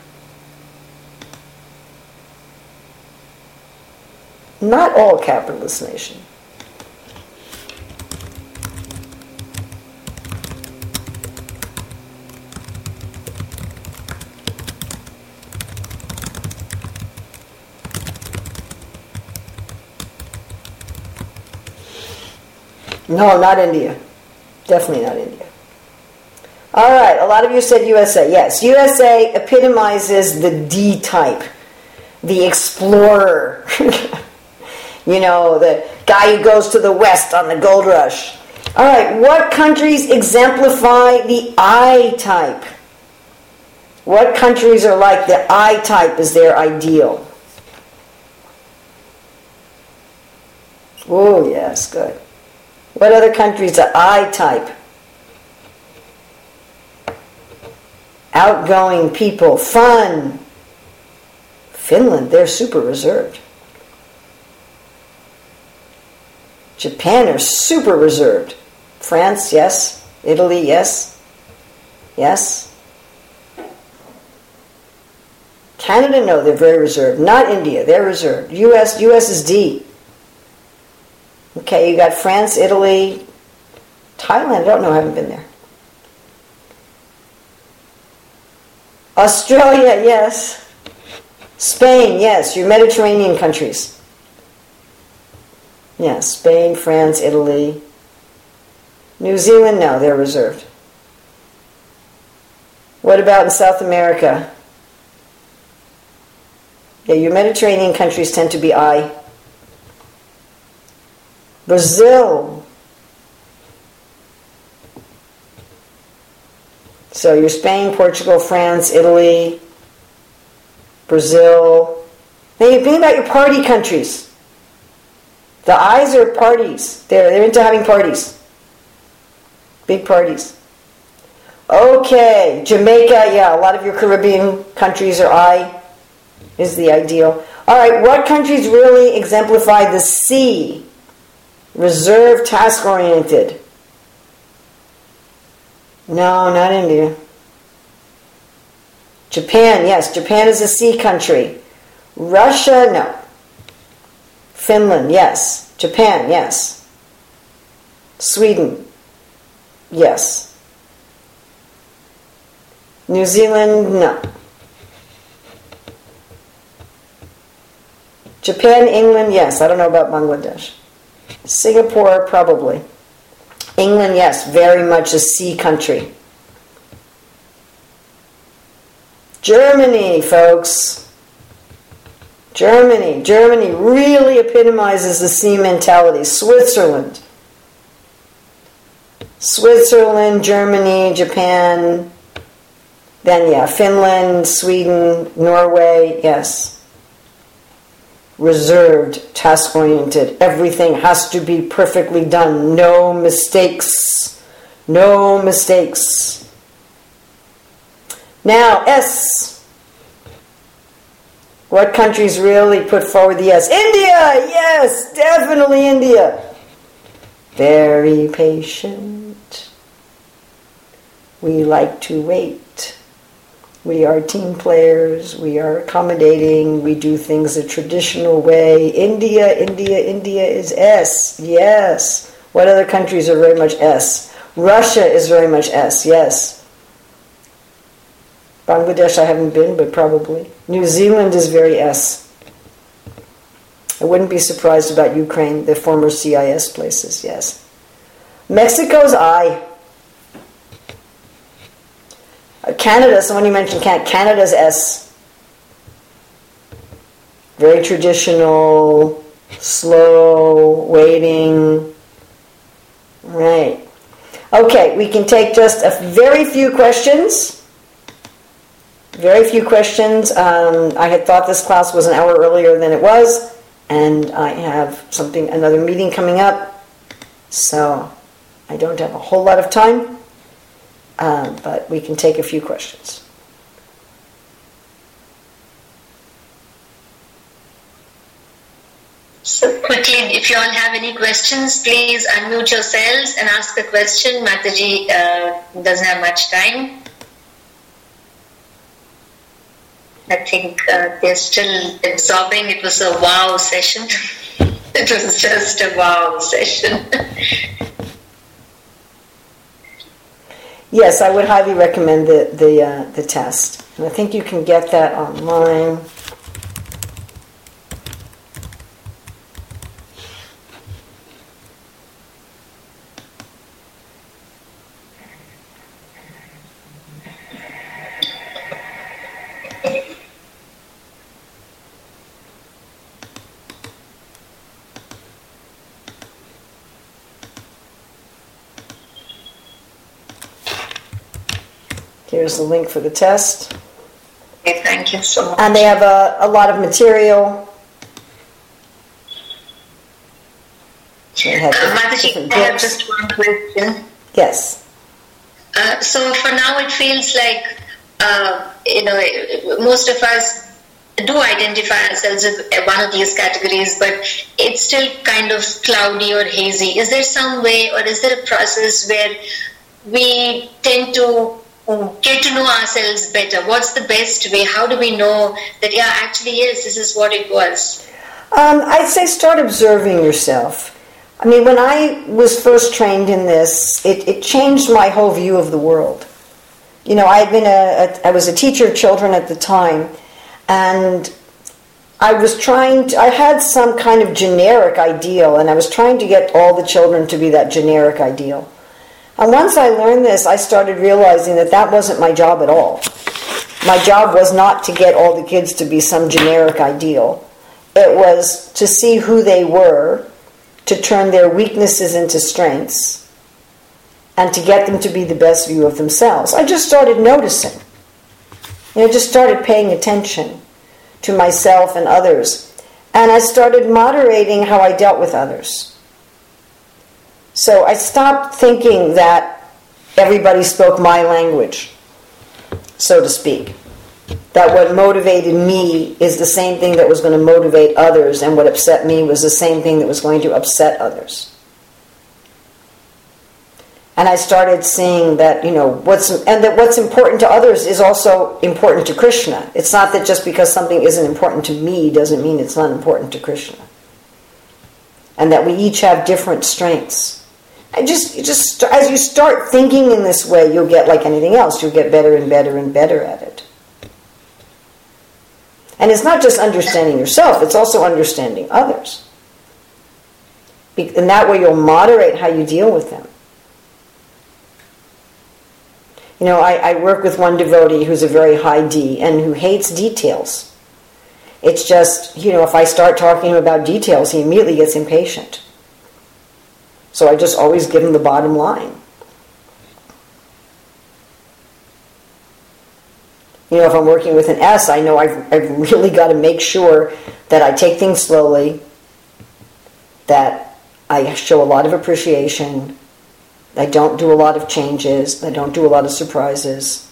Not all capitalist nation. No, not India. Definitely not India. All right, a lot of you said USA. Yes, USA epitomizes the D type, the explorer. You know, the guy who goes to the west on the gold rush. All right, what countries exemplify the I type? What countries are like the I type is their ideal? Oh, yes, good. What other countries are I type? Outgoing people, fun. Finland, they're super reserved. Japan are super reserved. France, yes. Italy, yes. Yes. Canada, no, they're very reserved. Not India, they're reserved. US is D. Okay, you got France, Italy, Thailand, I don't know, I haven't been there. Australia, yes. Spain, yes, your Mediterranean countries. Yes, Spain, France, Italy. New Zealand, no, they're reserved. What about in South America? Yeah, your Mediterranean countries tend to be I. Brazil. So you're Spain, Portugal, France, Italy, Brazil. Now you think about your party countries. The I's are parties. They're into having parties. Big parties. Okay, Jamaica, yeah, a lot of your Caribbean countries are I, is the ideal. All right, what countries really exemplify the C? Reserved, task-oriented. No, not India. Japan, yes, Japan is a C country. Russia, no. Finland, yes. Japan, yes. Sweden, yes. New Zealand, no. Japan, England, yes. I don't know about Bangladesh. Singapore, probably. England, yes, very much a sea country. Germany, folks. Germany really epitomizes the sea mentality. Switzerland, Germany, Japan, then yeah, Finland, Sweden, Norway, yes. Reserved, task-oriented. Everything has to be perfectly done. No mistakes. No mistakes. Now, S. What countries really put forward the S? India! Yes, definitely India. Very patient. We like to wait. We are team players. We are accommodating. We do things a traditional way. India is S. Yes. What other countries are very much S? Russia is very much S. Yes. Bangladesh I haven't been, but probably. New Zealand is very S. I wouldn't be surprised about Ukraine, the former CIS places. Yes. Mexico's I. Canada, someone you mentioned Canada's S. Very traditional, slow, waiting. Right. Okay, we can take just a very few questions. Very few questions. I had thought this class was an hour earlier than it was, and I have another meeting coming up, so I don't have a whole lot of time. But we can take a few questions. So quickly, if you all have any questions, please unmute yourselves and ask the question. Mataji doesn't have much time. I think they're still absorbing. It was a wow session. It was just a wow session. Yes, I would highly recommend the test. And I think you can get that online. Here's the link for the test. Okay, thank you so much. And they have a lot of material. Mataji, I have just one question. Yes. So for now it feels like, most of us do identify ourselves as one of these categories, but it's still kind of cloudy or hazy. Is there some way, or is there a process where we tend to get to know ourselves better? What's the best way? How do we know that, actually, yes, this is what it was? I'd say start observing yourself. I mean, when I was first trained in this, it changed my whole view of the world. You know, I was a teacher of children at the time, and I had some kind of generic ideal, and I was trying to get all the children to be that generic ideal. And once I learned this, I started realizing that wasn't my job at all. My job was not to get all the kids to be some generic ideal. It was to see who they were, to turn their weaknesses into strengths, and to get them to be the best view of themselves. I just started noticing. Just started paying attention to myself and others. And I started moderating how I dealt with others. So I stopped thinking that everybody spoke my language, so to speak. That what motivated me is the same thing that was going to motivate others, and what upset me was the same thing that was going to upset others. And I started seeing that, what's important to others is also important to Krishna. It's not that just because something isn't important to me doesn't mean it's not important to Krishna. And that we each have different strengths. Just as you start thinking in this way, you'll get, like anything else, you'll get better and better and better at it. And it's not just understanding yourself, it's also understanding others. And that way you'll moderate how you deal with them. You know, I work with one devotee who's a very high D and who hates details. It's just, you know, if I start talking about details, he immediately gets impatient. So I just always give him the bottom line. You know, if I'm working with an S, I know I've really got to make sure that I take things slowly, that I show a lot of appreciation, I don't do a lot of changes, I don't do a lot of surprises.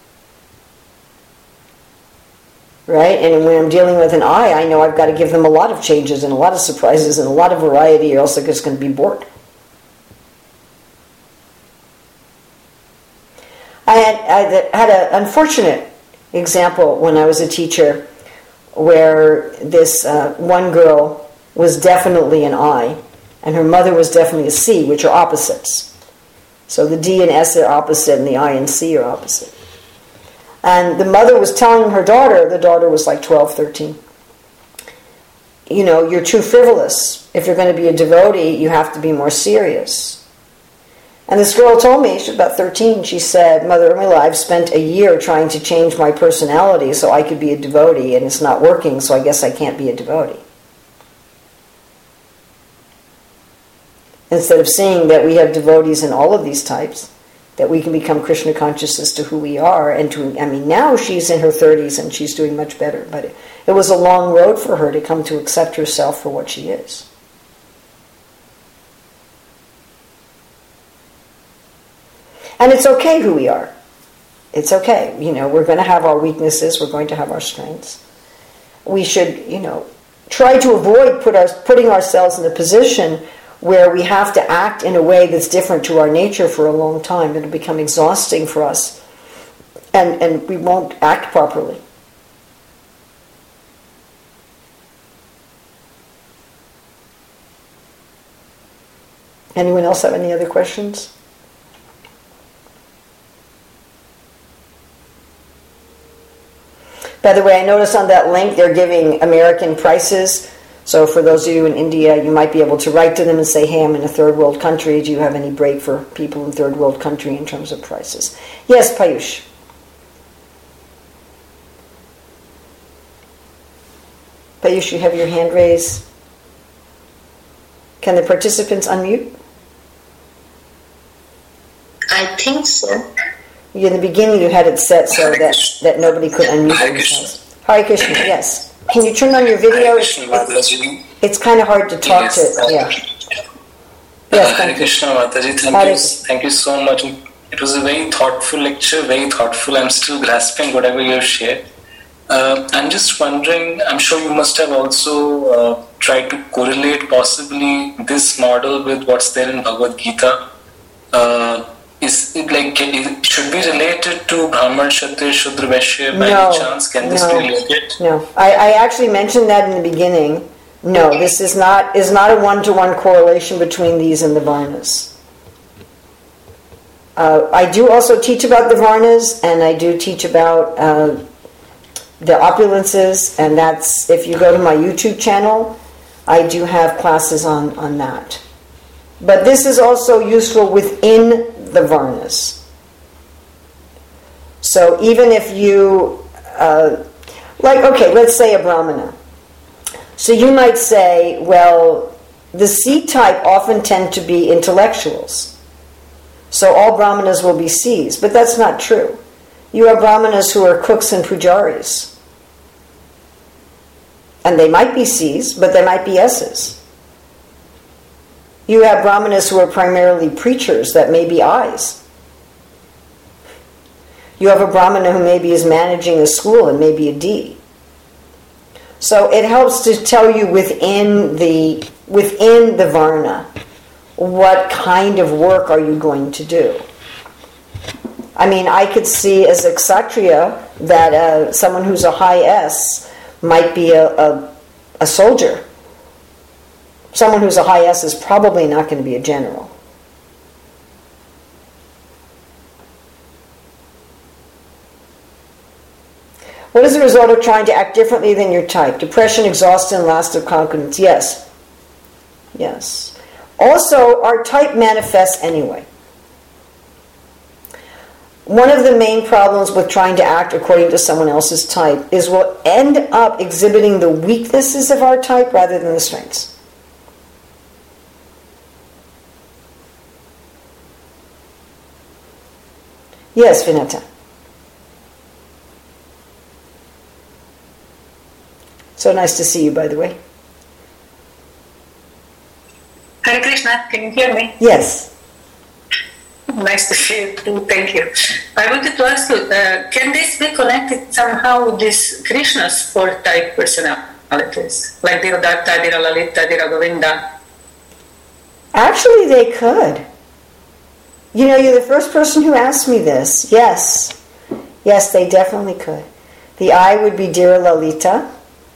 Right? And when I'm dealing with an I know I've got to give them a lot of changes and a lot of surprises and a lot of variety, or else they're just going to be bored. I had an unfortunate example when I was a teacher where this one girl was definitely an I and her mother was definitely a C, which are opposites. So the D and S are opposite and the I and C are opposite. And the mother was telling her daughter, the daughter was like 12, 13, you know, you're too frivolous. If you're going to be a devotee, you have to be more serious. And this girl told me, she was about 13, she said, Mother Urmila, I've spent a year trying to change my personality so I could be a devotee, and it's not working, so I guess I can't be a devotee. Instead of seeing that we have devotees in all of these types, that we can become Krishna conscious as to who we are, and now she's in her 30s and she's doing much better, but it was a long road for her to come to accept herself for what she is. And it's okay who we are. It's okay. You know, we're going to have our weaknesses. We're going to have our strengths. We should, you know, try to avoid putting ourselves in a position where we have to act in a way that's different to our nature for a long time. It'll become exhausting for us. And we won't act properly. Anyone else have any other questions? By the way, I noticed on that link they're giving American prices. So for those of you in India, you might be able to write to them and say, hey, I'm in a third world country. Do you have any break for people in third world country in terms of prices? Yes, Payush. Payush, you have your hand raised. Can the participants unmute? I think so. In the beginning you had it set so that nobody could unmute themselves. Hare Krishna, yes. Can you turn on your video? It's kind of hard to talk to. Yeah. Yes, Hare Krishna Mataji, thank you so much. It was a very thoughtful lecture, very thoughtful. I'm still grasping whatever you have shared. I'm just wondering, I'm sure you must have also tried to correlate possibly this model with what's there in Bhagavad Gita. Is it like, should be related to Brahman, Kshatriya, Shudra, Vaishya by any chance? Can this be related? No. I actually mentioned that in the beginning. No, this is not a one-to-one correlation between these and the Varnas. I do also teach about the Varnas, and I do teach about the opulences, and that's, if you go to my YouTube channel, I do have classes on that. But this is also useful within the Varnas. So even if you, let's say a Brahmana. So you might say, well, the C-type often tend to be intellectuals. So all Brahmanas will be Cs. But that's not true. You have Brahmanas who are cooks and pujaris. And they might be Cs, but they might be S's. You have Brahmanas who are primarily preachers that may be Is. You have a Brahmana who maybe is managing a school and maybe a D. So it helps to tell you within the Varna, what kind of work are you going to do? I mean, I could see as a Kshatriya that someone who's a high S might be a soldier. Someone who's a high S is probably not going to be a general. What is the result of trying to act differently than your type? Depression, exhaustion, and loss of confidence. Yes. Yes. Also, our type manifests anyway. One of the main problems with trying to act according to someone else's type is we'll end up exhibiting the weaknesses of our type rather than the strengths. Yes, Vineta. So nice to see you, by the way. Hare Krishna, can you hear me? Yes. Nice to see you too, thank you. I wanted to ask you, can this be connected somehow with this Krishna's four-type personalities? Like Dhiradatta, Dhiralalita, Dhiragovinda? Actually, they could. You know, you're the first person who asked me this. Yes. Yes, they definitely could. The I would be Dhiralalita.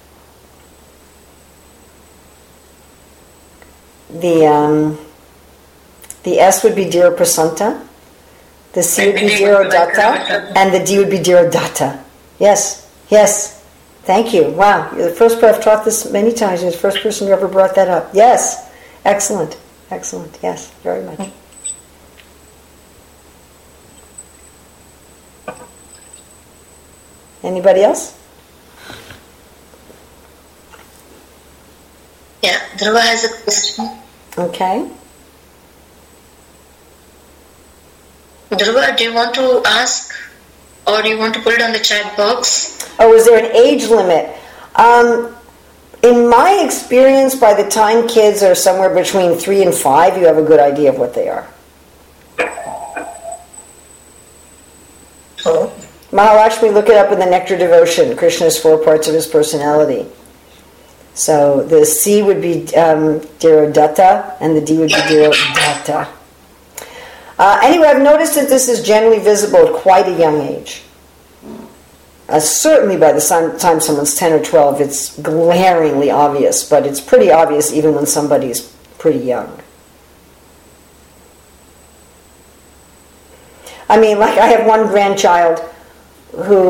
The S would be Dhiraprasanta. The C would be Dhiradatta. And the D would be Dhiradatta. Yes. Yes. Thank you. Wow. You're the first person. I've taught this many times. You're the first person who ever brought that up. Yes. Excellent. Excellent. Yes. Very much. Anybody else? Yeah, Dhruva has a question. Okay. Dhruva, do you want to ask or do you want to put it on the chat box? Oh, is there an age limit? In my experience, by the time kids are somewhere between 3 and 5, you have a good idea of what they are. Oh. Mahalakshmi, look it up in the Nectar Devotion, Krishna's 4 parts of his personality. So the C would be Dhiradatta, and the D would be Dhiradatta. Anyway, I've noticed that this is generally visible at quite a young age. Certainly by the time someone's 10 or 12, it's glaringly obvious, but it's pretty obvious even when somebody's pretty young. I mean, like I have one grandchild who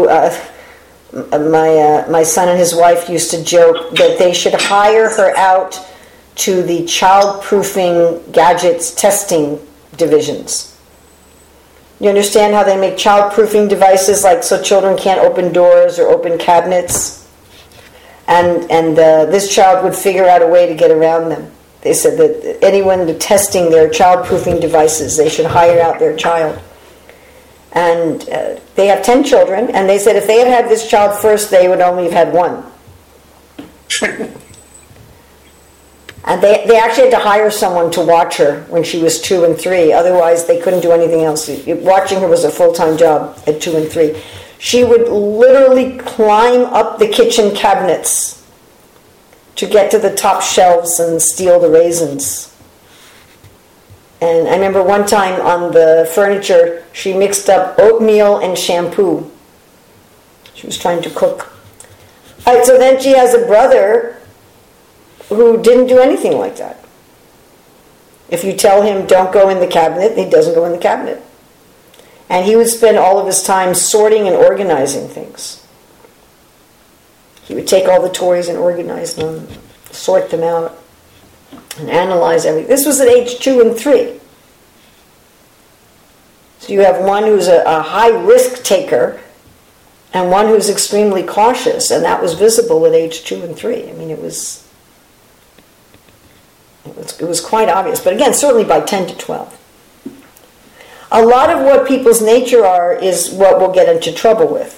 my son and his wife used to joke that they should hire her out to the child-proofing gadgets testing divisions. You understand how they make child-proofing devices, like so children can't open doors or open cabinets? And this child would figure out a way to get around them. They said that anyone testing their child-proofing devices, they should hire out their child. And they have 10 children, and they said if they had this child first, they would only have had one. And they actually had to hire someone to watch her when she was 2 and 3. Otherwise, they couldn't do anything else. Watching her was a full-time job at 2 and 3. She would literally climb up the kitchen cabinets to get to the top shelves and steal the raisins. And I remember one time on the furniture, she mixed up oatmeal and shampoo. She was trying to cook. All right, so then she has a brother who didn't do anything like that. If you tell him don't go in the cabinet, he doesn't go in the cabinet. And he would spend all of his time sorting and organizing things. He would take all the toys and organize them, sort them out, and analyze everything. This was at age 2 and 3. So you have one who's a high risk taker and one who's extremely cautious, and that was visible at age 2 and 3. I mean, it was quite obvious. But again, certainly by 10 to 12. A lot of what people's nature are is what we'll get into trouble with.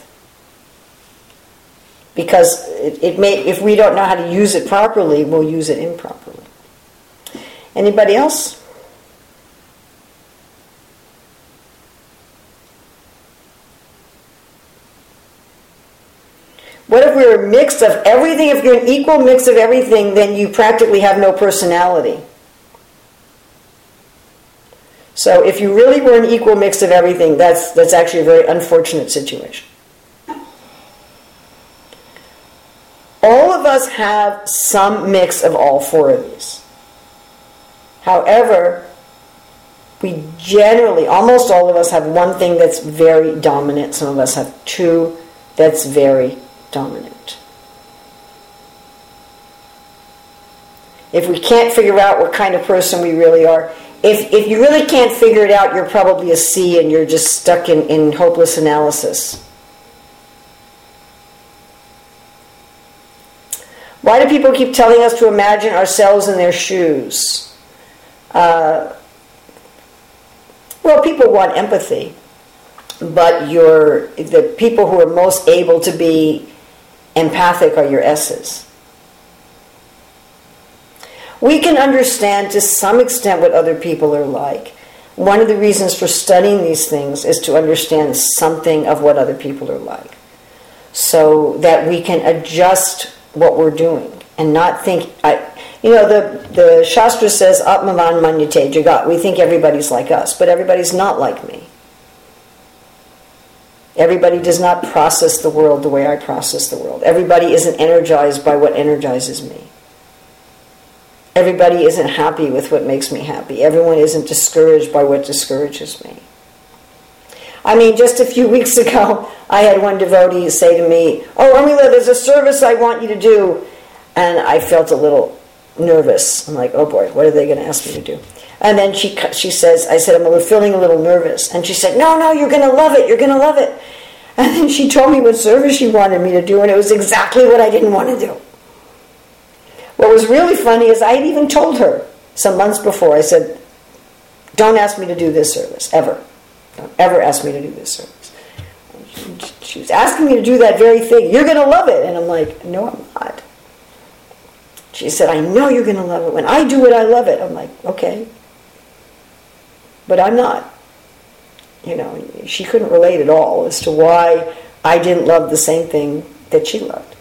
Because if we don't know how to use it properly, we'll use it improperly. Anybody else? What if we're a mix of everything? If you're an equal mix of everything, then you practically have no personality. So if you really were an equal mix of everything, that's actually a very unfortunate situation. All of us have some mix of all 4 of these. However, we generally, almost all of us have one thing that's very dominant. Some of us have 2, that's very dominant. If we can't figure out what kind of person we really are, if you really can't figure it out, you're probably a C and you're just stuck in hopeless analysis. Why do people keep telling us to imagine ourselves in their shoes? Well, people want empathy, but the people who are most able to be empathic are your S's. We can understand to some extent what other people are like. One of the reasons for studying these things is to understand something of what other people are like, so that we can adjust what we're doing and not think. The Shastra says, Atmavan manyate jagat. We think everybody's like us, but everybody's not like me. Everybody does not process the world the way I process the world. Everybody isn't energized by what energizes me. Everybody isn't happy with what makes me happy. Everyone isn't discouraged by what discourages me. I mean, just a few weeks ago, I had one devotee say to me, "Oh, Amila, there's a service I want you to do." And I felt a little nervous. I'm like, oh boy, what are they going to ask me to do? And then she says, I said, I'm feeling a little nervous. And she said, no, you're going to love it. You're going to love it. And then she told me what service she wanted me to do, and it was exactly what I didn't want to do. What was really funny is I had even told her some months before, I said, don't ask me to do this service, ever. Don't ever ask me to do this service. She was asking me to do that very thing. You're going to love it. And I'm like, no, I'm not. She said, I know you're going to love it. When I do it, I love it. I'm like, okay. But I'm not. She couldn't relate at all as to why I didn't love the same thing that she loved.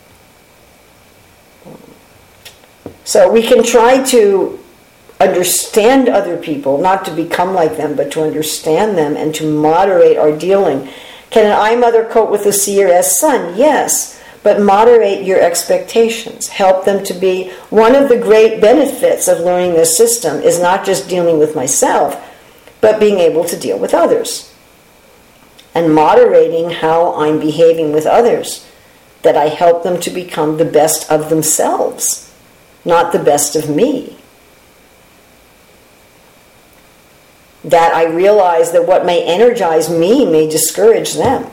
So we can try to understand other people, not to become like them, but to understand them and to moderate our dealing. Can an I mother cope with a C or S son? Yes, but moderate your expectations. Help them to be. One of the great benefits of learning this system is not just dealing with myself, but being able to deal with others. And moderating how I'm behaving with others, that I help them to become the best of themselves, not the best of me. That I realize that what may energize me may discourage them.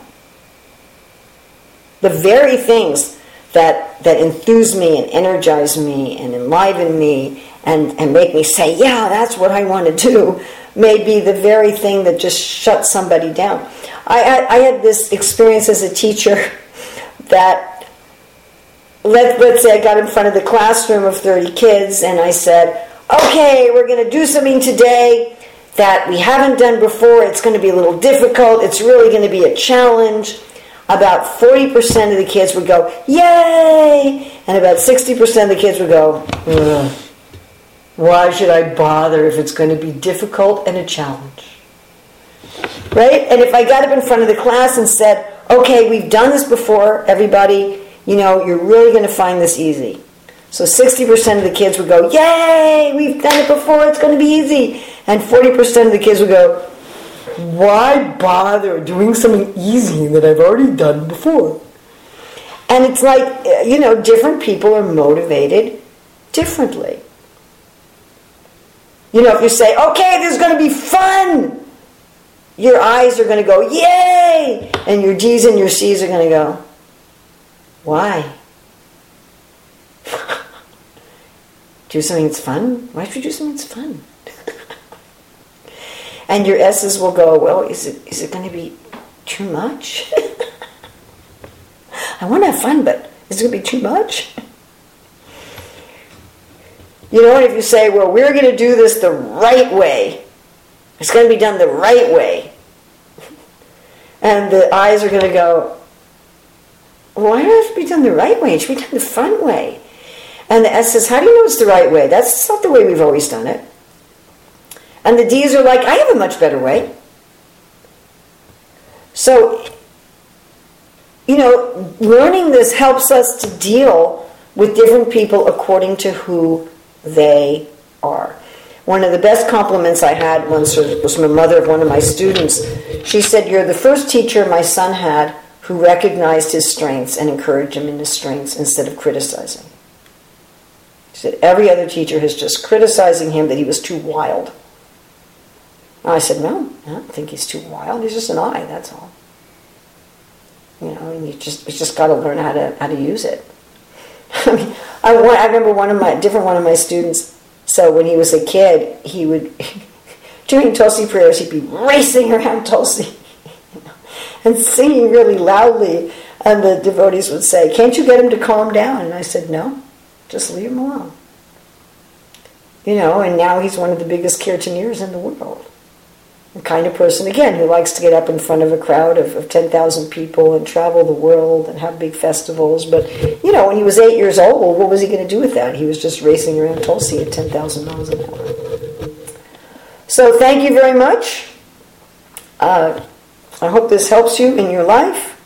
The very things that enthuse me and energize me and enliven me and make me say, yeah, that's what I want to do, may be the very thing that just shuts somebody down. I had this experience as a teacher that, let's say I got in front of the classroom of 30 kids and I said, okay, we're going to do something today that we haven't done before. It's going to be a little difficult. It's really going to be a challenge. About 40% of the kids would go, yay! And about 60% of the kids would go, ugh. Why should I bother if it's going to be difficult and a challenge? Right? And if I got up in front of the class and said, okay, we've done this before, everybody, you're really going to find this easy. So 60% of the kids would go, yay, we've done it before, it's going to be easy. And 40% of the kids would go, why bother doing something easy that I've already done before? And it's like, different people are motivated differently. If you say, okay, this is going to be fun, your I's are going to go, yay! And your D's and your C's are going to go, why? Do something that's fun? Why should you do something that's fun? And your S's will go, well, is it going to be too much? I want to have fun, but is it going to be too much? And if you say, well, we're going to do this the right way, it's going to be done the right way, and the I's are going to go, why does it have to be done the right way? It should be done the fun way. And the S says, how do you know it's the right way? That's not the way we've always done it. And the D's are like, I have a much better way. So, learning this helps us to deal with different people according to who they are. One of the best compliments I had once was from a mother of one of my students. She said, you're the first teacher my son had who recognized his strengths and encouraged him in his strengths instead of criticizing. He said, every other teacher is just criticizing him that he was too wild. And I said, no, I don't think he's too wild. He's just an eye, that's all. You know, and you just got to learn how to use it. I mean, I remember one of my students. So when he was a kid, he would during Tulsi prayers, he'd be racing around Tulsi and singing really loudly. And the devotees would say, "Can't you get him to calm down?" And I said, "No, just leave him alone." You know, and now he's one of the biggest kirtaniers in the world. The kind of person, again, who likes to get up in front of a crowd of 10,000 people and travel the world and have big festivals. But, you know, when he was 8 years old, what was he going to do with that? He was just racing around Tulsi at 10,000 miles an hour. So thank you very much. I hope this helps you in your life.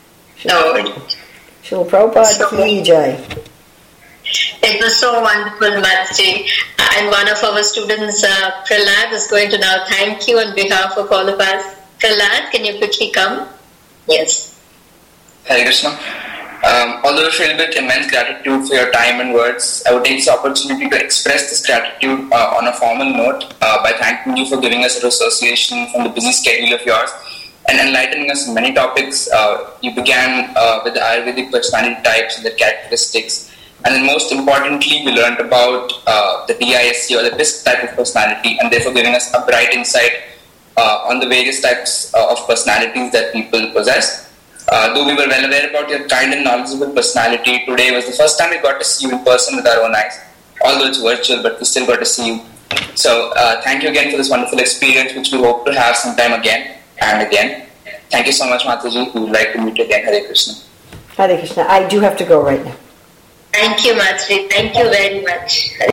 Srila Prabhupada Ki Jai. It was so wonderful, Mataji. And one of our students, Prahlad, is going to now thank you on behalf of all of us. Prahlad, can you quickly come? Yes. Hare Krishna. Although I feel with immense gratitude for your time and words, I would take this opportunity to express this gratitude on a formal note by thanking you for giving us an association from the busy schedule of yours and enlightening us on many topics. You began with the Ayurvedic personality types and their characteristics. And then most importantly, we learned about the DISC or the DISC type of personality, and therefore giving us a bright insight on the various types of personalities that people possess. Though we were well aware about your kind and knowledgeable personality, today was the first time we got to see you in person with our own eyes. Although it's virtual, but we still got to see you. So thank you again for this wonderful experience, which we hope to have sometime again and again. Thank you so much, Mataji. We would like to meet you again. Hare Krishna. Hare Krishna. I do have to go right now. Thank you, Mataji. Thank you very much.